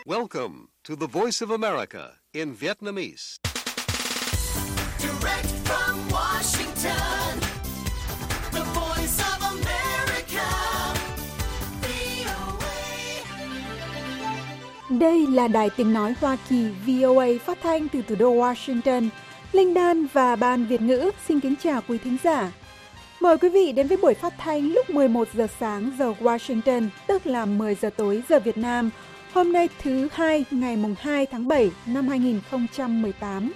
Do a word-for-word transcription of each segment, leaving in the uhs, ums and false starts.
Welcome to the Voice of America in Vietnamese. Direct from Washington, the Voice of America, vê o a. Đây là Đài Tiếng Nói Hoa Kỳ vê o a phát thanh từ thủ đô Washington. Linh Đan và Ban Việt ngữ xin kính chào quý thính giả. Mời quý vị đến với buổi phát thanh lúc mười một giờ sáng giờ Washington, tức là mười giờ tối giờ Việt Nam. Hôm nay thứ hai, ngày mùng hai tháng bảy năm hai nghìn không trăm mười tám.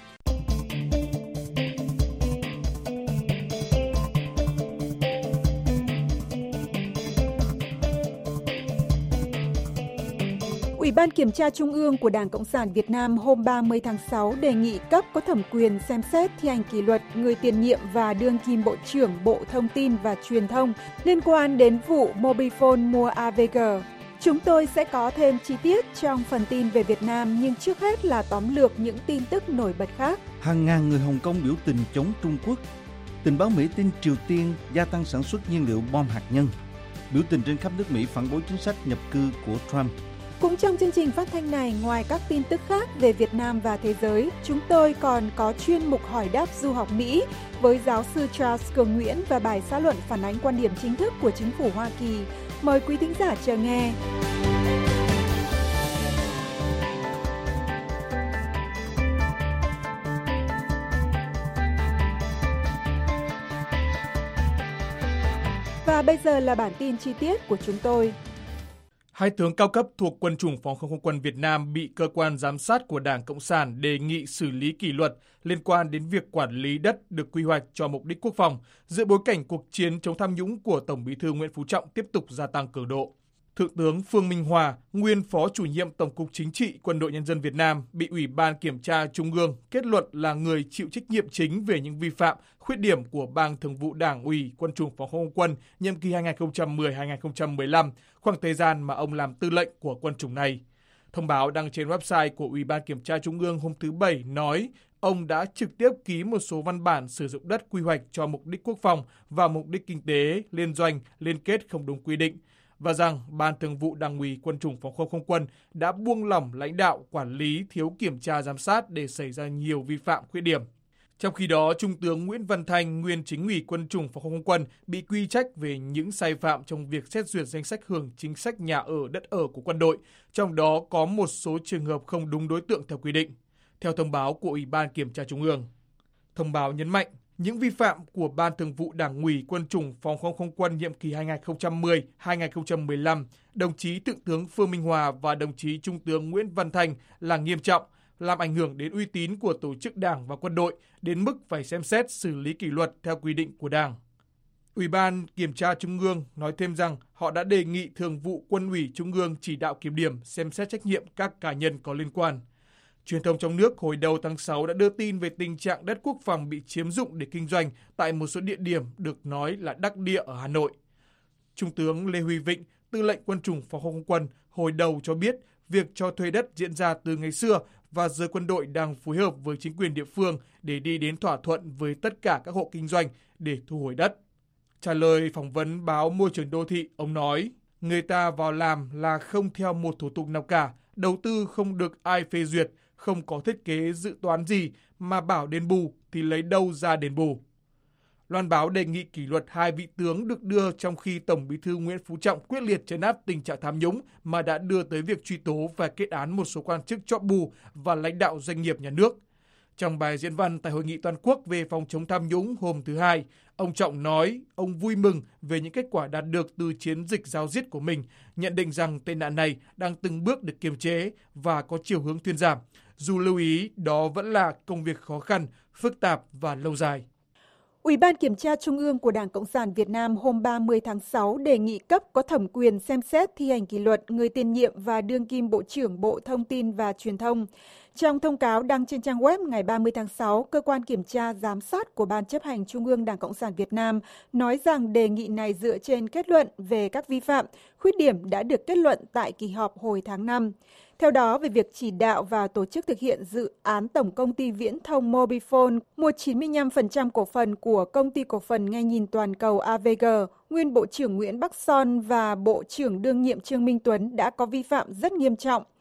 Ủy ban Kiểm tra Trung ương của Đảng Cộng sản Việt Nam hôm ba mươi tháng sáu đề nghị cấp có thẩm quyền xem xét thi hành kỷ luật người tiền nhiệm và đương kim Bộ trưởng Bộ Thông tin và Truyền thông liên quan đến vụ Mobifone mua a vê giê. Chúng tôi sẽ có thêm chi tiết trong phần tin về Việt Nam, nhưng trước hết là tóm lược những tin tức nổi bật khác. Hàng ngàn người Hồng Kông biểu tình chống Trung Quốc. Tình báo Mỹ tin Triều Tiên gia tăng sản xuất nhiên liệu bom hạt nhân. Biểu tình trên khắp nước Mỹ phản đối chính sách nhập cư của Trump. Cũng trong chương trình phát thanh này, ngoài các tin tức khác về Việt Nam và thế giới, chúng tôi còn có chuyên mục hỏi đáp du học Mỹ với giáo sư Charles Cường Nguyễn và bài xã luận phản ánh quan điểm chính thức của chính phủ Hoa Kỳ. Mời quý thính giả chờ nghe. Và bây giờ là bản tin chi tiết của chúng tôi. Hai tướng cao cấp thuộc Quân chủng Phòng không không quân Việt Nam bị cơ quan giám sát của Đảng Cộng sản đề nghị xử lý kỷ luật liên quan đến việc quản lý đất được quy hoạch cho mục đích quốc phòng, giữa bối cảnh cuộc chiến chống tham nhũng của Tổng Bí thư Nguyễn Phú Trọng tiếp tục gia tăng cường độ. Thượng tướng Phương Minh Hòa, nguyên Phó Chủ nhiệm Tổng cục Chính trị Quân đội Nhân dân Việt Nam, bị Ủy ban Kiểm tra Trung ương kết luận là người chịu trách nhiệm chính về những vi phạm, khuyết điểm của Ban Thường vụ Đảng ủy Quân chủng Phòng không không quân nhiệm kỳ hai nghìn không trăm mười đến hai nghìn không trăm mười lăm, khoảng thời gian mà ông làm tư lệnh của quân chủng này. Thông báo đăng trên website của Ủy ban Kiểm tra Trung ương hôm thứ Bảy nói ông đã trực tiếp ký một số văn bản sử dụng đất quy hoạch cho mục đích quốc phòng và mục đích kinh tế, liên doanh, liên kết không đúng quy định, và rằng Ban Thường vụ Đảng ủy Quân chủng Phòng không không quân đã buông lỏng lãnh đạo, quản lý, thiếu kiểm tra giám sát để xảy ra nhiều vi phạm khuyết điểm. Trong khi đó, Trung tướng Nguyễn Văn Thanh, nguyên Chính ủy Quân chủng Phòng không không quân, bị quy trách về những sai phạm trong việc xét duyệt danh sách hưởng chính sách nhà ở, đất ở của quân đội, trong đó có một số trường hợp không đúng đối tượng theo quy định, theo thông báo của Ủy ban Kiểm tra Trung ương. Thông báo nhấn mạnh, những vi phạm của Ban Thường vụ Đảng ủy Quân chủng Phòng không không quân nhiệm kỳ hai nghìn không trăm mười đến hai nghìn không trăm mười lăm, đồng chí Thượng tướng Phương Minh Hòa và đồng chí Trung tướng Nguyễn Văn Thanh là nghiêm trọng, làm ảnh hưởng đến uy tín của tổ chức Đảng và quân đội, đến mức phải xem xét xử lý kỷ luật theo quy định của Đảng. Ủy ban Kiểm tra Trung ương nói thêm rằng họ đã đề nghị Thường vụ Quân ủy Trung ương chỉ đạo kiểm điểm, xem xét trách nhiệm các cá nhân có liên quan. Truyền thông trong nước hồi đầu tháng sáu đã đưa tin về tình trạng đất quốc phòng bị chiếm dụng để kinh doanh tại một số địa điểm được nói là đắc địa ở Hà Nội. Trung tướng Lê Huy Vịnh, tư lệnh Quân chủng Phòng không không quân, hồi đầu cho biết việc cho thuê đất diễn ra từ ngày xưa và giờ quân đội đang phối hợp với chính quyền địa phương để đi đến thỏa thuận với tất cả các hộ kinh doanh để thu hồi đất. Trả lời phỏng vấn báo Môi trường Đô thị, ông nói, người ta vào làm là không theo một thủ tục nào cả, đầu tư không được ai phê duyệt, không có thiết kế dự toán gì mà bảo đền bù thì lấy đâu ra đền bù. Loan báo đề nghị kỷ luật hai vị tướng được đưa trong khi Tổng Bí thư Nguyễn Phú Trọng quyết liệt trấn áp tình trạng tham nhũng mà đã đưa tới việc truy tố và kết án một số quan chức chóp bù và lãnh đạo doanh nghiệp nhà nước. Trong bài diễn văn tại Hội nghị toàn quốc về phòng chống tham nhũng hôm thứ Hai, ông Trọng nói ông vui mừng về những kết quả đạt được từ chiến dịch ráo riết của mình, nhận định rằng tệ nạn này đang từng bước được kiềm chế và có chiều hướng thuyên giảm, dù lưu ý đó vẫn là công việc khó khăn, phức tạp và lâu dài. Ủy ban Kiểm tra Trung ương của Đảng Cộng sản Việt Nam hôm ba mươi tháng sáu đề nghị cấp có thẩm quyền xem xét thi hành kỷ luật người tiền nhiệm và đương kim Bộ trưởng Bộ Thông tin và Truyền thông. Trong thông cáo đăng trên trang web ngày ba mươi tháng sáu, Cơ quan Kiểm tra Giám sát của Ban chấp hành Trung ương Đảng Cộng sản Việt Nam nói rằng đề nghị này dựa trên kết luận về các vi phạm, khuyết điểm đã được kết luận tại kỳ họp hồi tháng năm. Theo đó, về việc chỉ đạo và tổ chức thực hiện dự án Tổng công ty Viễn thông Mobifone mua chín mươi lăm phần trăm cổ phần của Công ty Cổ phần Nghe nhìn Toàn cầu a vê giê, nguyên Bộ trưởng Nguyễn Bắc Son và Bộ trưởng đương nhiệm Trương Minh Tuấn đã có vi phạm rất nghiêm trọng.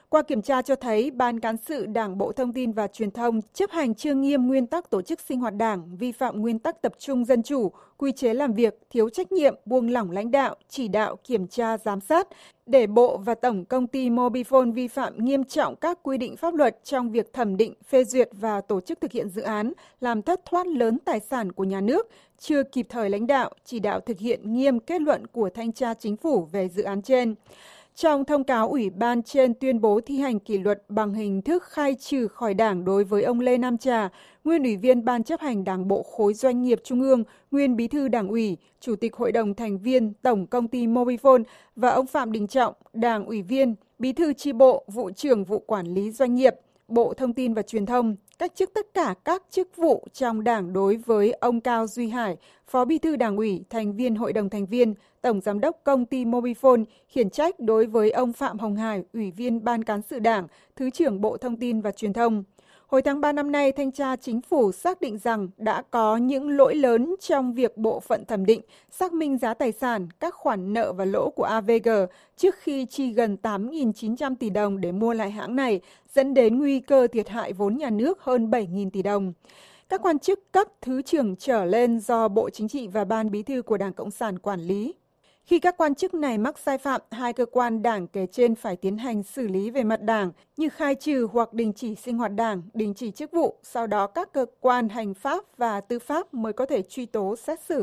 Qua kiểm tra cho thấy, Ban Cán sự Đảng Bộ Thông tin và Truyền thông chấp hành chưa nghiêm nguyên tắc tổ chức sinh hoạt đảng, vi phạm nguyên tắc tập trung dân chủ, quy chế làm việc, thiếu trách nhiệm, buông lỏng lãnh đạo, chỉ đạo, kiểm tra, giám sát, để Bộ và Tổng Công ty Mobifone vi phạm nghiêm trọng các quy định pháp luật trong việc thẩm định, phê duyệt và tổ chức thực hiện dự án, làm thất thoát lớn tài sản của nhà nước, chưa kịp thời lãnh đạo, chỉ đạo thực hiện nghiêm kết luận của Thanh tra Chính phủ về dự án trên. Trong thông cáo, Ủy ban trên tuyên bố thi hành kỷ luật bằng hình thức khai trừ khỏi Đảng đối với ông Lê Nam Trà, nguyên Ủy viên Ban chấp hành Đảng bộ khối doanh nghiệp Trung ương, nguyên Bí thư Đảng ủy, Chủ tịch Hội đồng thành viên Tổng Công ty Mobifone và ông Phạm Đình Trọng, Đảng ủy viên, Bí thư chi bộ, Vụ trưởng Vụ Quản lý Doanh nghiệp, Bộ Thông tin và Truyền thông, cách chức tất cả các chức vụ trong Đảng đối với ông Cao Duy Hải, Phó Bí thư Đảng ủy, thành viên Hội đồng thành viên, Tổng Giám đốc Công ty Mobifone, khiển trách đối với ông Phạm Hồng Hải, Ủy viên Ban Cán sự Đảng, Thứ trưởng Bộ Thông tin và Truyền thông. Hồi tháng ba năm nay, Thanh tra Chính phủ xác định rằng đã có những lỗi lớn trong việc bộ phận thẩm định, xác minh giá tài sản, các khoản nợ và lỗ của a vê giê trước khi chi gần tám nghìn chín trăm tỷ đồng để mua lại hãng này, dẫn đến nguy cơ thiệt hại vốn nhà nước hơn bảy nghìn tỷ đồng. Các quan chức cấp thứ trưởng trở lên do Bộ Chính trị và Ban Bí thư của Đảng Cộng sản quản lý. Khi các quan chức này mắc sai phạm, hai cơ quan đảng kể trên phải tiến hành xử lý về mặt đảng như khai trừ hoặc đình chỉ sinh hoạt đảng, đình chỉ chức vụ, sau đó các cơ quan hành pháp và tư pháp mới có thể truy tố xét xử.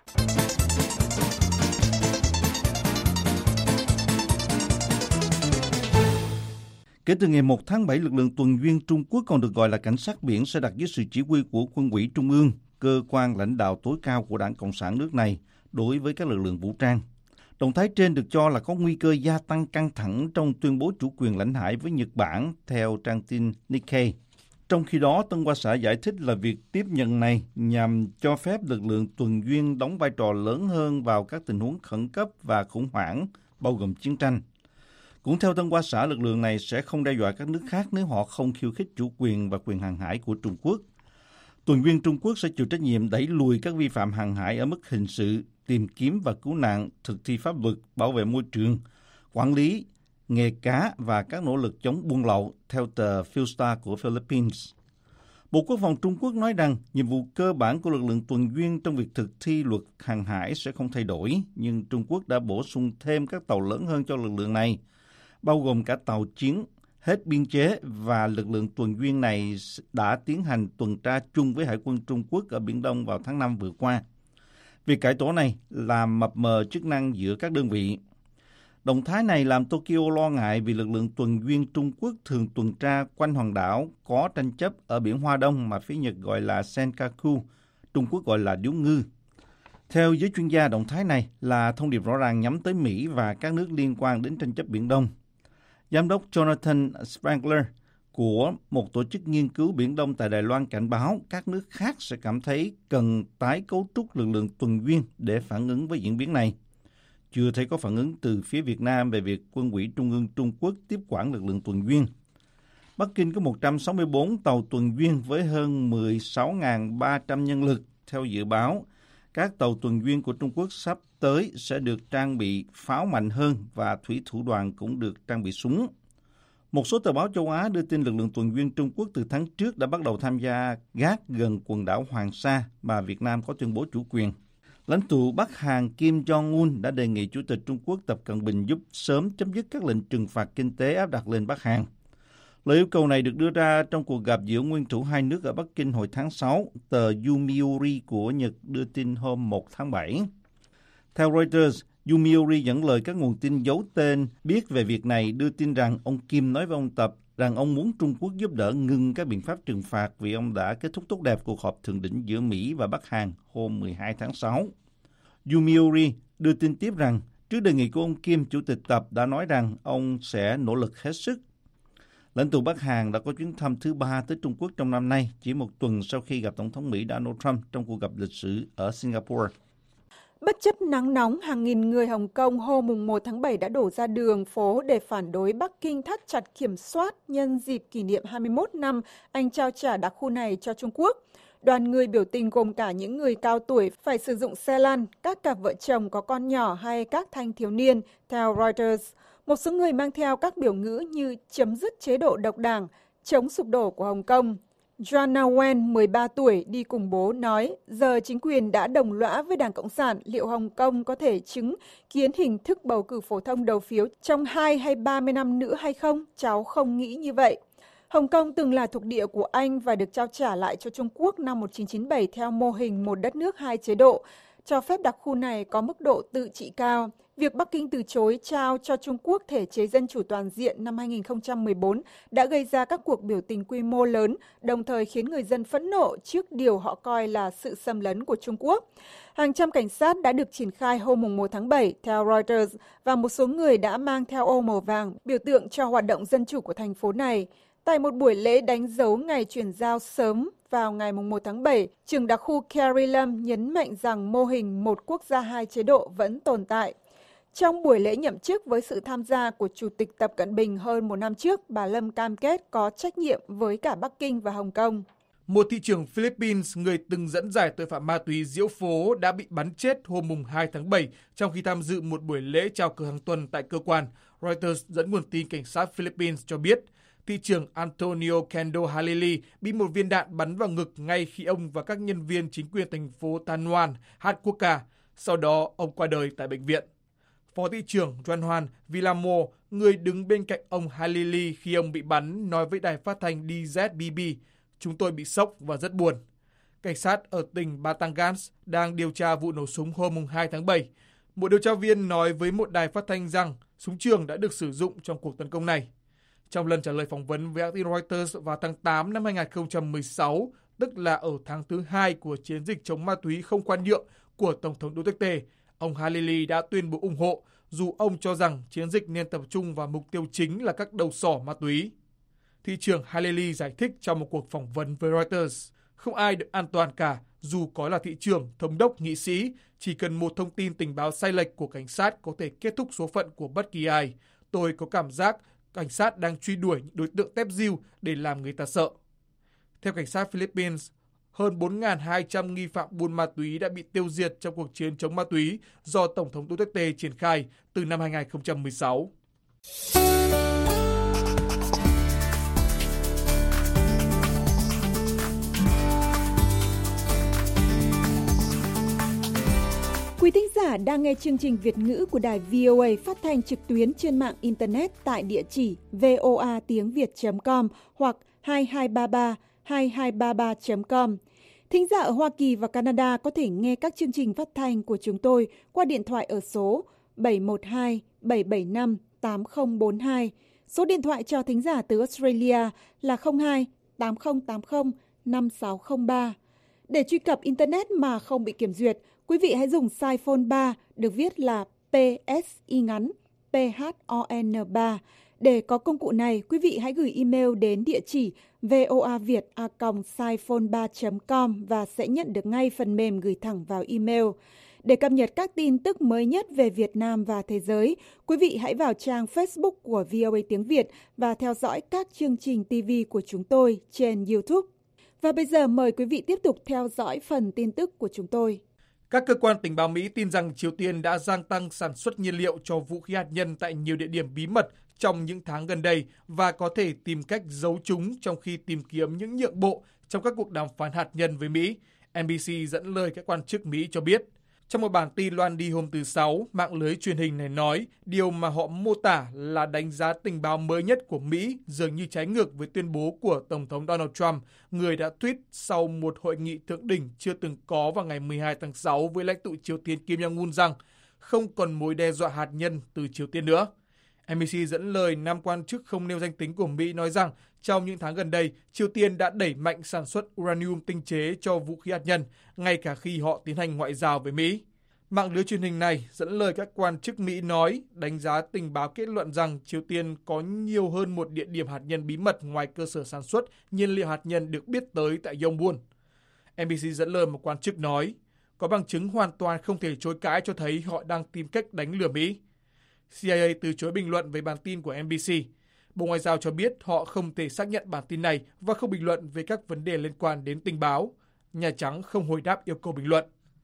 Kể từ ngày một tháng bảy, lực lượng tuần duyên Trung Quốc, còn được gọi là cảnh sát biển, sẽ đặt dưới sự chỉ huy của Quân ủy Trung ương, cơ quan lãnh đạo tối cao của Đảng Cộng sản nước này, đối với các lực lượng vũ trang. Động thái trên được cho là có nguy cơ gia tăng căng thẳng trong tuyên bố chủ quyền lãnh hải với Nhật Bản, theo trang tin Nikkei. Trong khi đó, Tân Hoa Xã giải thích là việc tiếp nhận này nhằm cho phép lực lượng tuần duyên đóng vai trò lớn hơn vào các tình huống khẩn cấp và khủng hoảng, bao gồm chiến tranh. Cũng theo Tân Hoa Xã, lực lượng này sẽ không đe dọa các nước khác nếu họ không khiêu khích chủ quyền và quyền hàng hải của Trung Quốc. Tuần duyên Trung Quốc sẽ chịu trách nhiệm đẩy lùi các vi phạm hàng hải ở mức hình sự, tìm kiếm và cứu nạn, thực thi pháp luật, bảo vệ môi trường, quản lý, nghề cá và các nỗ lực chống buôn lậu, theo tờ Philstar của Philippines. Bộ Quốc phòng Trung Quốc nói rằng nhiệm vụ cơ bản của lực lượng tuần duyên trong việc thực thi luật hàng hải sẽ không thay đổi, nhưng Trung Quốc đã bổ sung thêm các tàu lớn hơn cho lực lượng này, bao gồm cả tàu chiến hết biên chế, và lực lượng tuần duyên này đã tiến hành tuần tra chung với Hải quân Trung Quốc ở Biển Đông vào tháng năm vừa qua. Việc cải tổ này làm mập mờ chức năng giữa các đơn vị. Động thái này làm Tokyo lo ngại vì lực lượng tuần duyên Trung Quốc thường tuần tra quanh hòn đảo có tranh chấp ở Biển Hoa Đông mà phía Nhật gọi là Senkaku, Trung Quốc gọi là Điếu Ngư. Theo giới chuyên gia, động thái này là thông điệp rõ ràng nhắm tới Mỹ và các nước liên quan đến tranh chấp Biển Đông. Giám đốc Jonathan Spangler của một tổ chức nghiên cứu Biển Đông tại Đài Loan cảnh báo các nước khác sẽ cảm thấy cần tái cấu trúc lực lượng tuần duyên để phản ứng với diễn biến này. Chưa thấy có phản ứng từ phía Việt Nam về việc Quân ủy Trung ương Trung Quốc tiếp quản lực lượng tuần duyên. Bắc Kinh có một trăm sáu mươi tư tàu tuần duyên với hơn mười sáu nghìn ba trăm nhân lực. Theo dự báo, các tàu tuần duyên của Trung Quốc sắp tới sẽ được trang bị pháo mạnh hơn và thủy thủ đoàn cũng được trang bị súng. Một số tờ báo châu Á đưa tin lực lượng tuần duyên Trung Quốc từ tháng trước đã bắt đầu tham gia gác gần quần đảo Hoàng Sa mà Việt Nam có tuyên bố chủ quyền. Lãnh tụ Bắc Hàn Kim Jong-un đã đề nghị Chủ tịch Trung Quốc Tập Cận Bình giúp sớm chấm dứt các lệnh trừng phạt kinh tế áp đặt lên Bắc Hàn. Lời yêu cầu này được đưa ra trong cuộc gặp giữa nguyên thủ hai nước ở Bắc Kinh hồi tháng sáu, tờ Yomiuri của Nhật đưa tin hôm một tháng bảy. Theo Reuters, Yomiuri dẫn lời các nguồn tin giấu tên biết về việc này đưa tin rằng ông Kim nói với ông Tập rằng ông muốn Trung Quốc giúp đỡ ngừng các biện pháp trừng phạt vì ông đã kết thúc tốt đẹp cuộc họp thượng đỉnh giữa Mỹ và Bắc Hàn hôm mười hai tháng sáu. Yomiuri đưa tin tiếp rằng trước đề nghị của ông Kim, Chủ tịch Tập đã nói rằng ông sẽ nỗ lực hết sức. Lãnh tụ Bắc Hàn đã có chuyến thăm thứ ba tới Trung Quốc trong năm nay, chỉ một tuần sau khi gặp Tổng thống Mỹ Donald Trump trong cuộc gặp lịch sử ở Singapore. Bất chấp nắng nóng, hàng nghìn người Hồng Kông hôm một tháng bảy đã đổ ra đường phố để phản đối Bắc Kinh thắt chặt kiểm soát nhân dịp kỷ niệm hai mươi mốt năm Anh trao trả đặc khu này cho Trung Quốc. Đoàn người biểu tình gồm cả những người cao tuổi phải sử dụng xe lăn, các cặp vợ chồng có con nhỏ hay các thanh thiếu niên, theo Reuters. Một số người mang theo các biểu ngữ như chấm dứt chế độ độc đảng, chống sụp đổ của Hồng Kông. Joanna Wen, mười ba tuổi, đi cùng bố nói, giờ chính quyền đã đồng lõa với Đảng Cộng sản, liệu Hồng Kông có thể chứng kiến hình thức bầu cử phổ thông đầu phiếu trong hai hay ba mươi năm nữa hay không? Cháu không nghĩ như vậy. Hồng Kông từng là thuộc địa của Anh và được trao trả lại cho Trung Quốc năm một nghìn chín trăm chín mươi bảy theo mô hình một đất nước hai chế độ, cho phép đặc khu này có mức độ tự trị cao. Việc Bắc Kinh từ chối trao cho Trung Quốc thể chế dân chủ toàn diện năm hai nghìn không trăm mười bốn đã gây ra các cuộc biểu tình quy mô lớn, đồng thời khiến người dân phẫn nộ trước điều họ coi là sự xâm lấn của Trung Quốc. Hàng trăm cảnh sát đã được triển khai hôm một tháng bảy, theo Reuters, và một số người đã mang theo ô màu vàng, biểu tượng cho hoạt động dân chủ của thành phố này. Tại một buổi lễ đánh dấu ngày chuyển giao sớm vào ngày một tháng bảy, trưởng đặc khu Carrie Lam nhấn mạnh rằng mô hình một quốc gia hai chế độ vẫn tồn tại. Trong buổi lễ nhậm chức với sự tham gia của Chủ tịch Tập Cận Bình hơn một năm trước, bà Lâm cam kết có trách nhiệm với cả Bắc Kinh và Hồng Kông. Một thị trưởng Philippines, người từng dẫn giải tội phạm ma túy diễu phố, đã bị bắn chết hôm hai tháng bảy trong khi tham dự một buổi lễ chào cờ hàng tuần tại cơ quan. Reuters dẫn nguồn tin cảnh sát Philippines cho biết, thị trưởng Antonio Cando Halili bị một viên đạn bắn vào ngực ngay khi ông và các nhân viên chính quyền thành phố Tanuan hát quốc ca. Sau đó, ông qua đời tại bệnh viện. Phó thị trưởng Juan Villamo, người đứng bên cạnh ông Halili khi ông bị bắn, nói với đài phát thanh đê Z B B, chúng tôi bị sốc và rất buồn. Cảnh sát ở tỉnh Batangas đang điều tra vụ nổ súng hôm hai tháng bảy. Một điều tra viên nói với một đài phát thanh rằng súng trường đã được sử dụng trong cuộc tấn công này. Trong lần trả lời phỏng vấn với hãng tin Reuters vào tháng tám năm hai nghìn không trăm mười sáu, tức là ở tháng thứ hai của chiến dịch chống ma túy không khoan nhượng của Tổng thống Duterte, ông Halili đã tuyên bố ủng hộ, dù ông cho rằng chiến dịch nên tập trung vào mục tiêu chính là các đầu sỏ ma túy. Thị trưởng Halili giải thích trong một cuộc phỏng vấn với Reuters, không ai được an toàn cả, dù có là thị trưởng, thống đốc, nghị sĩ, chỉ cần một thông tin tình báo sai lệch của cảnh sát có thể kết thúc số phận của bất kỳ ai. Tôi có cảm giác cảnh sát đang truy đuổi những đối tượng tép diu để làm người ta sợ. Theo cảnh sát Philippines, hơn bốn nghìn hai trăm nghi phạm buôn ma túy đã bị tiêu diệt trong cuộc chiến chống ma túy do Tổng thống Duterte triển khai từ năm hai nghìn không trăm mười sáu. Quý thính giả đang nghe chương trình Việt ngữ của đài vê o a phát thanh trực tuyến trên mạng Internet tại địa chỉ voa tiếng việt chấm com hoặc hai hai ba ba hai hai ba ba chấm com. Thính giả ở Hoa Kỳ và Canada có thể nghe các chương trình phát thanh của chúng tôi qua điện thoại ở số bảy một hai bảy bảy năm tám không bốn hai. Số điện thoại cho thính giả từ Australia là không hai tám không tám không năm sáu không ba. Để truy cập Internet mà không bị kiểm duyệt, quý vị hãy dùng size phone ba, được viết là pê ét y ngắn, pê hát o en ba. Để có công cụ này, quý vị hãy gửi email đến địa chỉ voaviet a còng siphone ba chấm com và sẽ nhận được ngay phần mềm gửi thẳng vào email. Để cập nhật các tin tức mới nhất về Việt Nam và thế giới, quý vị hãy vào trang Facebook của vê o a tiếng Việt và theo dõi các chương trình ti vi của chúng tôi trên YouTube. Và bây giờ mời quý vị tiếp tục theo dõi phần tin tức của chúng tôi. Các cơ quan tình báo Mỹ tin rằng Triều Tiên đã gia tăng sản xuất nhiên liệu cho vũ khí hạt nhân tại nhiều địa điểm bí mật trong những tháng gần đây và có thể tìm cách giấu chúng trong khi tìm kiếm những nhượng bộ trong các cuộc đàm phán hạt nhân với Mỹ, en bê xê dẫn lời các quan chức Mỹ cho biết. Trong một bản tin loan đi hôm thứ Sáu, mạng lưới truyền hình này nói điều mà họ mô tả là đánh giá tình báo mới nhất của Mỹ dường như trái ngược với tuyên bố của Tổng thống Donald Trump, người đã tweet sau một hội nghị thượng đỉnh chưa từng có vào ngày mười hai tháng sáu với lãnh tụ Triều Tiên Kim Jong-un rằng không còn mối đe dọa hạt nhân từ Triều Tiên nữa. en bê xê dẫn lời năm quan chức không nêu danh tính của Mỹ nói rằng trong những tháng gần đây, Triều Tiên đã đẩy mạnh sản xuất uranium tinh chế cho vũ khí hạt nhân, ngay cả khi họ tiến hành ngoại giao với Mỹ. Mạng lưới truyền hình này dẫn lời các quan chức Mỹ nói, đánh giá tình báo kết luận rằng Triều Tiên có nhiều hơn một địa điểm hạt nhân bí mật ngoài cơ sở sản xuất nhiên liệu hạt nhân được biết tới tại Yongbyon. en bê xê dẫn lời một quan chức nói, có bằng chứng hoàn toàn không thể chối cãi cho thấy họ đang tìm cách đánh lừa Mỹ. xê i a từ chối bình luận về bản tin của en bê xê. Bộ Ngoại giao cho biết họ không thể xác nhận bản tin này và không bình luận về các vấn đề liên quan đến tình báo. Nhà Trắng không hồi đáp yêu cầu bình luận.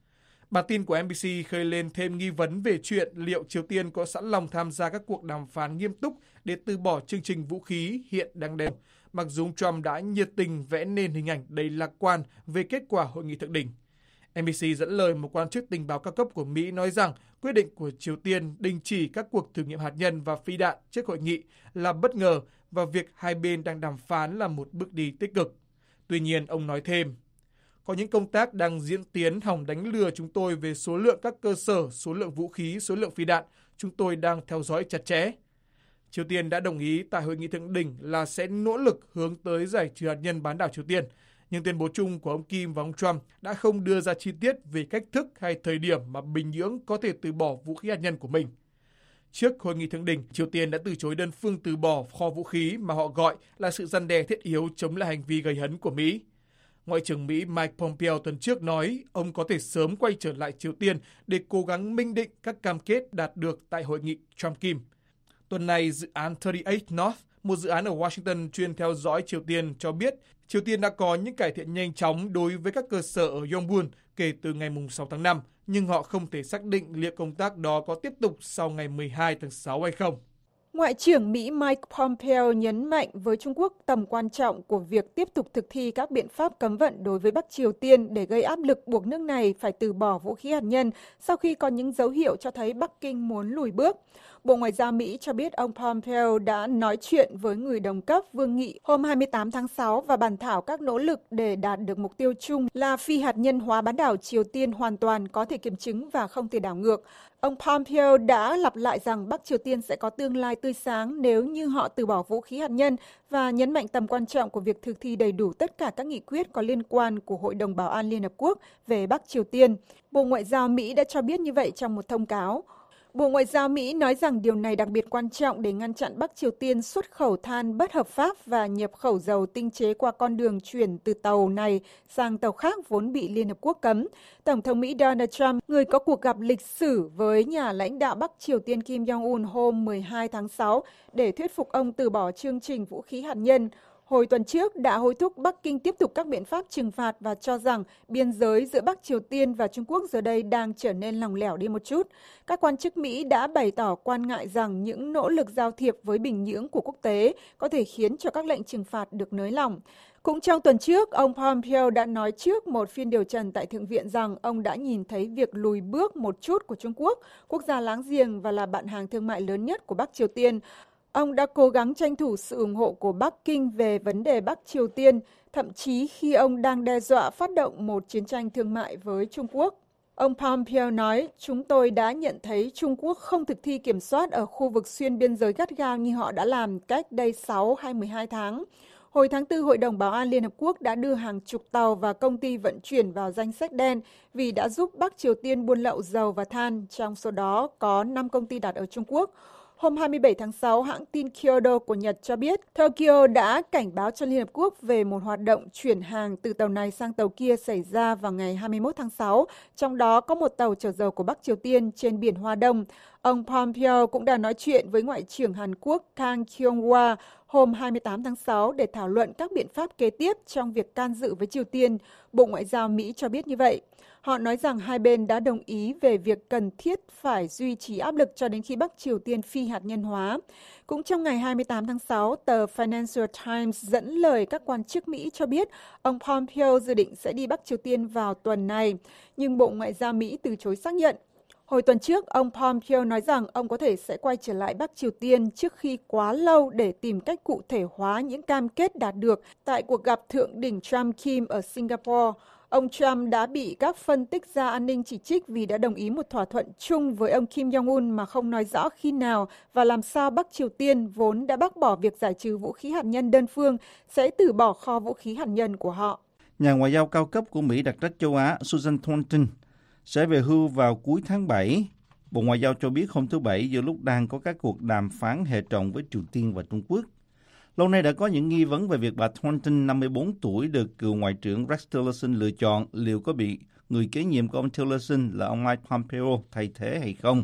Bản tin của en bê xê khơi lên thêm nghi vấn về chuyện liệu Triều Tiên có sẵn lòng tham gia các cuộc đàm phán nghiêm túc để từ bỏ chương trình vũ khí hiện đang đeo, mặc dù ông Trump đã nhiệt tình vẽ nên hình ảnh đầy lạc quan về kết quả hội nghị thượng đỉnh. en bê xê dẫn lời một quan chức tình báo cao cấp của Mỹ nói rằng quyết định của Triều Tiên đình chỉ các cuộc thử nghiệm hạt nhân và phi đạn trước hội nghị là bất ngờ và việc hai bên đang đàm phán là một bước đi tích cực. Tuy nhiên, ông nói thêm, có những công tác đang diễn tiến hòng đánh lừa chúng tôi về số lượng các cơ sở, số lượng vũ khí, số lượng phi đạn. Chúng tôi đang theo dõi chặt chẽ. Triều Tiên đã đồng ý tại hội nghị thượng đỉnh là sẽ nỗ lực hướng tới giải trừ hạt nhân bán đảo Triều Tiên. Nhưng tuyên bố chung của ông Kim và ông Trump đã không đưa ra chi tiết về cách thức hay thời điểm mà Bình Nhưỡng có thể từ bỏ vũ khí hạt nhân của mình. Trước hội nghị thượng đỉnh, Triều Tiên đã từ chối đơn phương từ bỏ kho vũ khí mà họ gọi là sự răn đe thiết yếu chống lại hành vi gây hấn của Mỹ. Ngoại trưởng Mỹ Mike Pompeo tuần trước nói ông có thể sớm quay trở lại Triều Tiên để cố gắng minh định các cam kết đạt được tại hội nghị Trump-Kim. Tuần này, dự án ba mươi tám North, một dự án ở Washington chuyên theo dõi Triều Tiên, cho biết Triều Tiên đã có những cải thiện nhanh chóng đối với các cơ sở ở Yongbun kể từ ngày sáu tháng năm, nhưng họ không thể xác định liệu công tác đó có tiếp tục sau ngày mười hai tháng sáu hay không. Ngoại trưởng Mỹ Mike Pompeo nhấn mạnh với Trung Quốc tầm quan trọng của việc tiếp tục thực thi các biện pháp cấm vận đối với Bắc Triều Tiên để gây áp lực buộc nước này phải từ bỏ vũ khí hạt nhân sau khi có những dấu hiệu cho thấy Bắc Kinh muốn lùi bước. Bộ Ngoại giao Mỹ cho biết ông Pompeo đã nói chuyện với người đồng cấp Vương Nghị hôm hai mươi tám tháng sáu và bàn thảo các nỗ lực để đạt được mục tiêu chung là phi hạt nhân hóa bán đảo Triều Tiên hoàn toàn có thể kiểm chứng và không thể đảo ngược. Ông Pompeo đã lặp lại rằng Bắc Triều Tiên sẽ có tương lai tươi sáng nếu như họ từ bỏ vũ khí hạt nhân và nhấn mạnh tầm quan trọng của việc thực thi đầy đủ tất cả các nghị quyết có liên quan của Hội đồng Bảo an Liên Hợp Quốc về Bắc Triều Tiên. Bộ Ngoại giao Mỹ đã cho biết như vậy trong một thông cáo. Bộ Ngoại giao Mỹ nói rằng điều này đặc biệt quan trọng để ngăn chặn Bắc Triều Tiên xuất khẩu than bất hợp pháp và nhập khẩu dầu tinh chế qua con đường chuyển từ tàu này sang tàu khác vốn bị Liên Hợp Quốc cấm. Tổng thống Mỹ Donald Trump, người có cuộc gặp lịch sử với nhà lãnh đạo Bắc Triều Tiên Kim Jong-un hôm mười hai tháng sáu để thuyết phục ông từ bỏ chương trình vũ khí hạt nhân, hồi tuần trước đã hối thúc Bắc Kinh tiếp tục các biện pháp trừng phạt và cho rằng biên giới giữa Bắc Triều Tiên và Trung Quốc giờ đây đang trở nên lỏng lẻo đi một chút. Các quan chức Mỹ đã bày tỏ quan ngại rằng những nỗ lực giao thiệp với Bình Nhưỡng của quốc tế có thể khiến cho các lệnh trừng phạt được nới lỏng. Cũng trong tuần trước, ông Pompeo đã nói trước một phiên điều trần tại Thượng viện rằng ông đã nhìn thấy việc lùi bước một chút của Trung Quốc, quốc gia láng giềng và là bạn hàng thương mại lớn nhất của Bắc Triều Tiên. Ông đã cố gắng tranh thủ sự ủng hộ của Bắc Kinh về vấn đề Bắc Triều Tiên, thậm chí khi ông đang đe dọa phát động một chiến tranh thương mại với Trung Quốc. Ông Pompeo nói, chúng tôi đã nhận thấy Trung Quốc không thực thi kiểm soát ở khu vực xuyên biên giới gắt gao như họ đã làm cách đây sáu hay mười hai tháng. Hồi tháng tư, Hội đồng Bảo an Liên Hợp Quốc đã đưa hàng chục tàu và công ty vận chuyển vào danh sách đen vì đã giúp Bắc Triều Tiên buôn lậu dầu và than, trong số đó có năm công ty đặt ở Trung Quốc. Hôm hai mươi bảy tháng sáu, hãng tin Kyodo của Nhật cho biết Tokyo đã cảnh báo cho Liên Hợp Quốc về một hoạt động chuyển hàng từ tàu này sang tàu kia xảy ra vào ngày hai mươi mốt tháng sáu, trong đó có một tàu chở dầu của Bắc Triều Tiên trên biển Hoa Đông. Ông Pompeo cũng đã nói chuyện với Ngoại trưởng Hàn Quốc Kang Kyung-hwa hôm hai mươi tám tháng sáu để thảo luận các biện pháp kế tiếp trong việc can dự với Triều Tiên, Bộ Ngoại giao Mỹ cho biết như vậy. Họ nói rằng hai bên đã đồng ý về việc cần thiết phải duy trì áp lực cho đến khi Bắc Triều Tiên phi hạt nhân hóa. Cũng trong ngày hai mươi tám tháng sáu, tờ Financial Times dẫn lời các quan chức Mỹ cho biết ông Pompeo dự định sẽ đi Bắc Triều Tiên vào tuần này, nhưng Bộ Ngoại giao Mỹ từ chối xác nhận. Hồi tuần trước, ông Pompeo nói rằng ông có thể sẽ quay trở lại Bắc Triều Tiên trước khi quá lâu để tìm cách cụ thể hóa những cam kết đạt được tại cuộc gặp thượng đỉnh Trump-Kim ở Singapore. Ông Trump đã bị các phân tích gia an ninh chỉ trích vì đã đồng ý một thỏa thuận chung với ông Kim Jong-un mà không nói rõ khi nào và làm sao Bắc Triều Tiên vốn đã bác bỏ việc giải trừ vũ khí hạt nhân đơn phương sẽ từ bỏ kho vũ khí hạt nhân của họ. Nhà ngoại giao cao cấp của Mỹ đặc trách châu Á Susan Thornton sẽ về hưu vào cuối tháng bảy. Bộ Ngoại giao cho biết hôm thứ Bảy giữa lúc đang có các cuộc đàm phán hệ trọng với Triều Tiên và Trung Quốc. Lâu nay đã có những nghi vấn về việc bà Thornton, năm mươi bốn tuổi, được cựu Ngoại trưởng Rex Tillerson lựa chọn liệu có bị người kế nhiệm của ông Tillerson là ông Mike Pompeo thay thế hay không.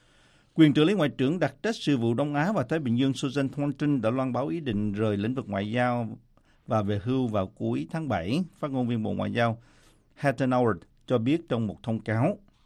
Quyền trợ lý Ngoại trưởng đặc trách sự vụ Đông Á và Thái Bình Dương Susan Thornton đã loan báo ý định rời lĩnh vực ngoại giao và về hưu vào cuối tháng bảy, phát ngôn viên Bộ Ngoại giao Heather Nauert cho biết trong một thông cáo.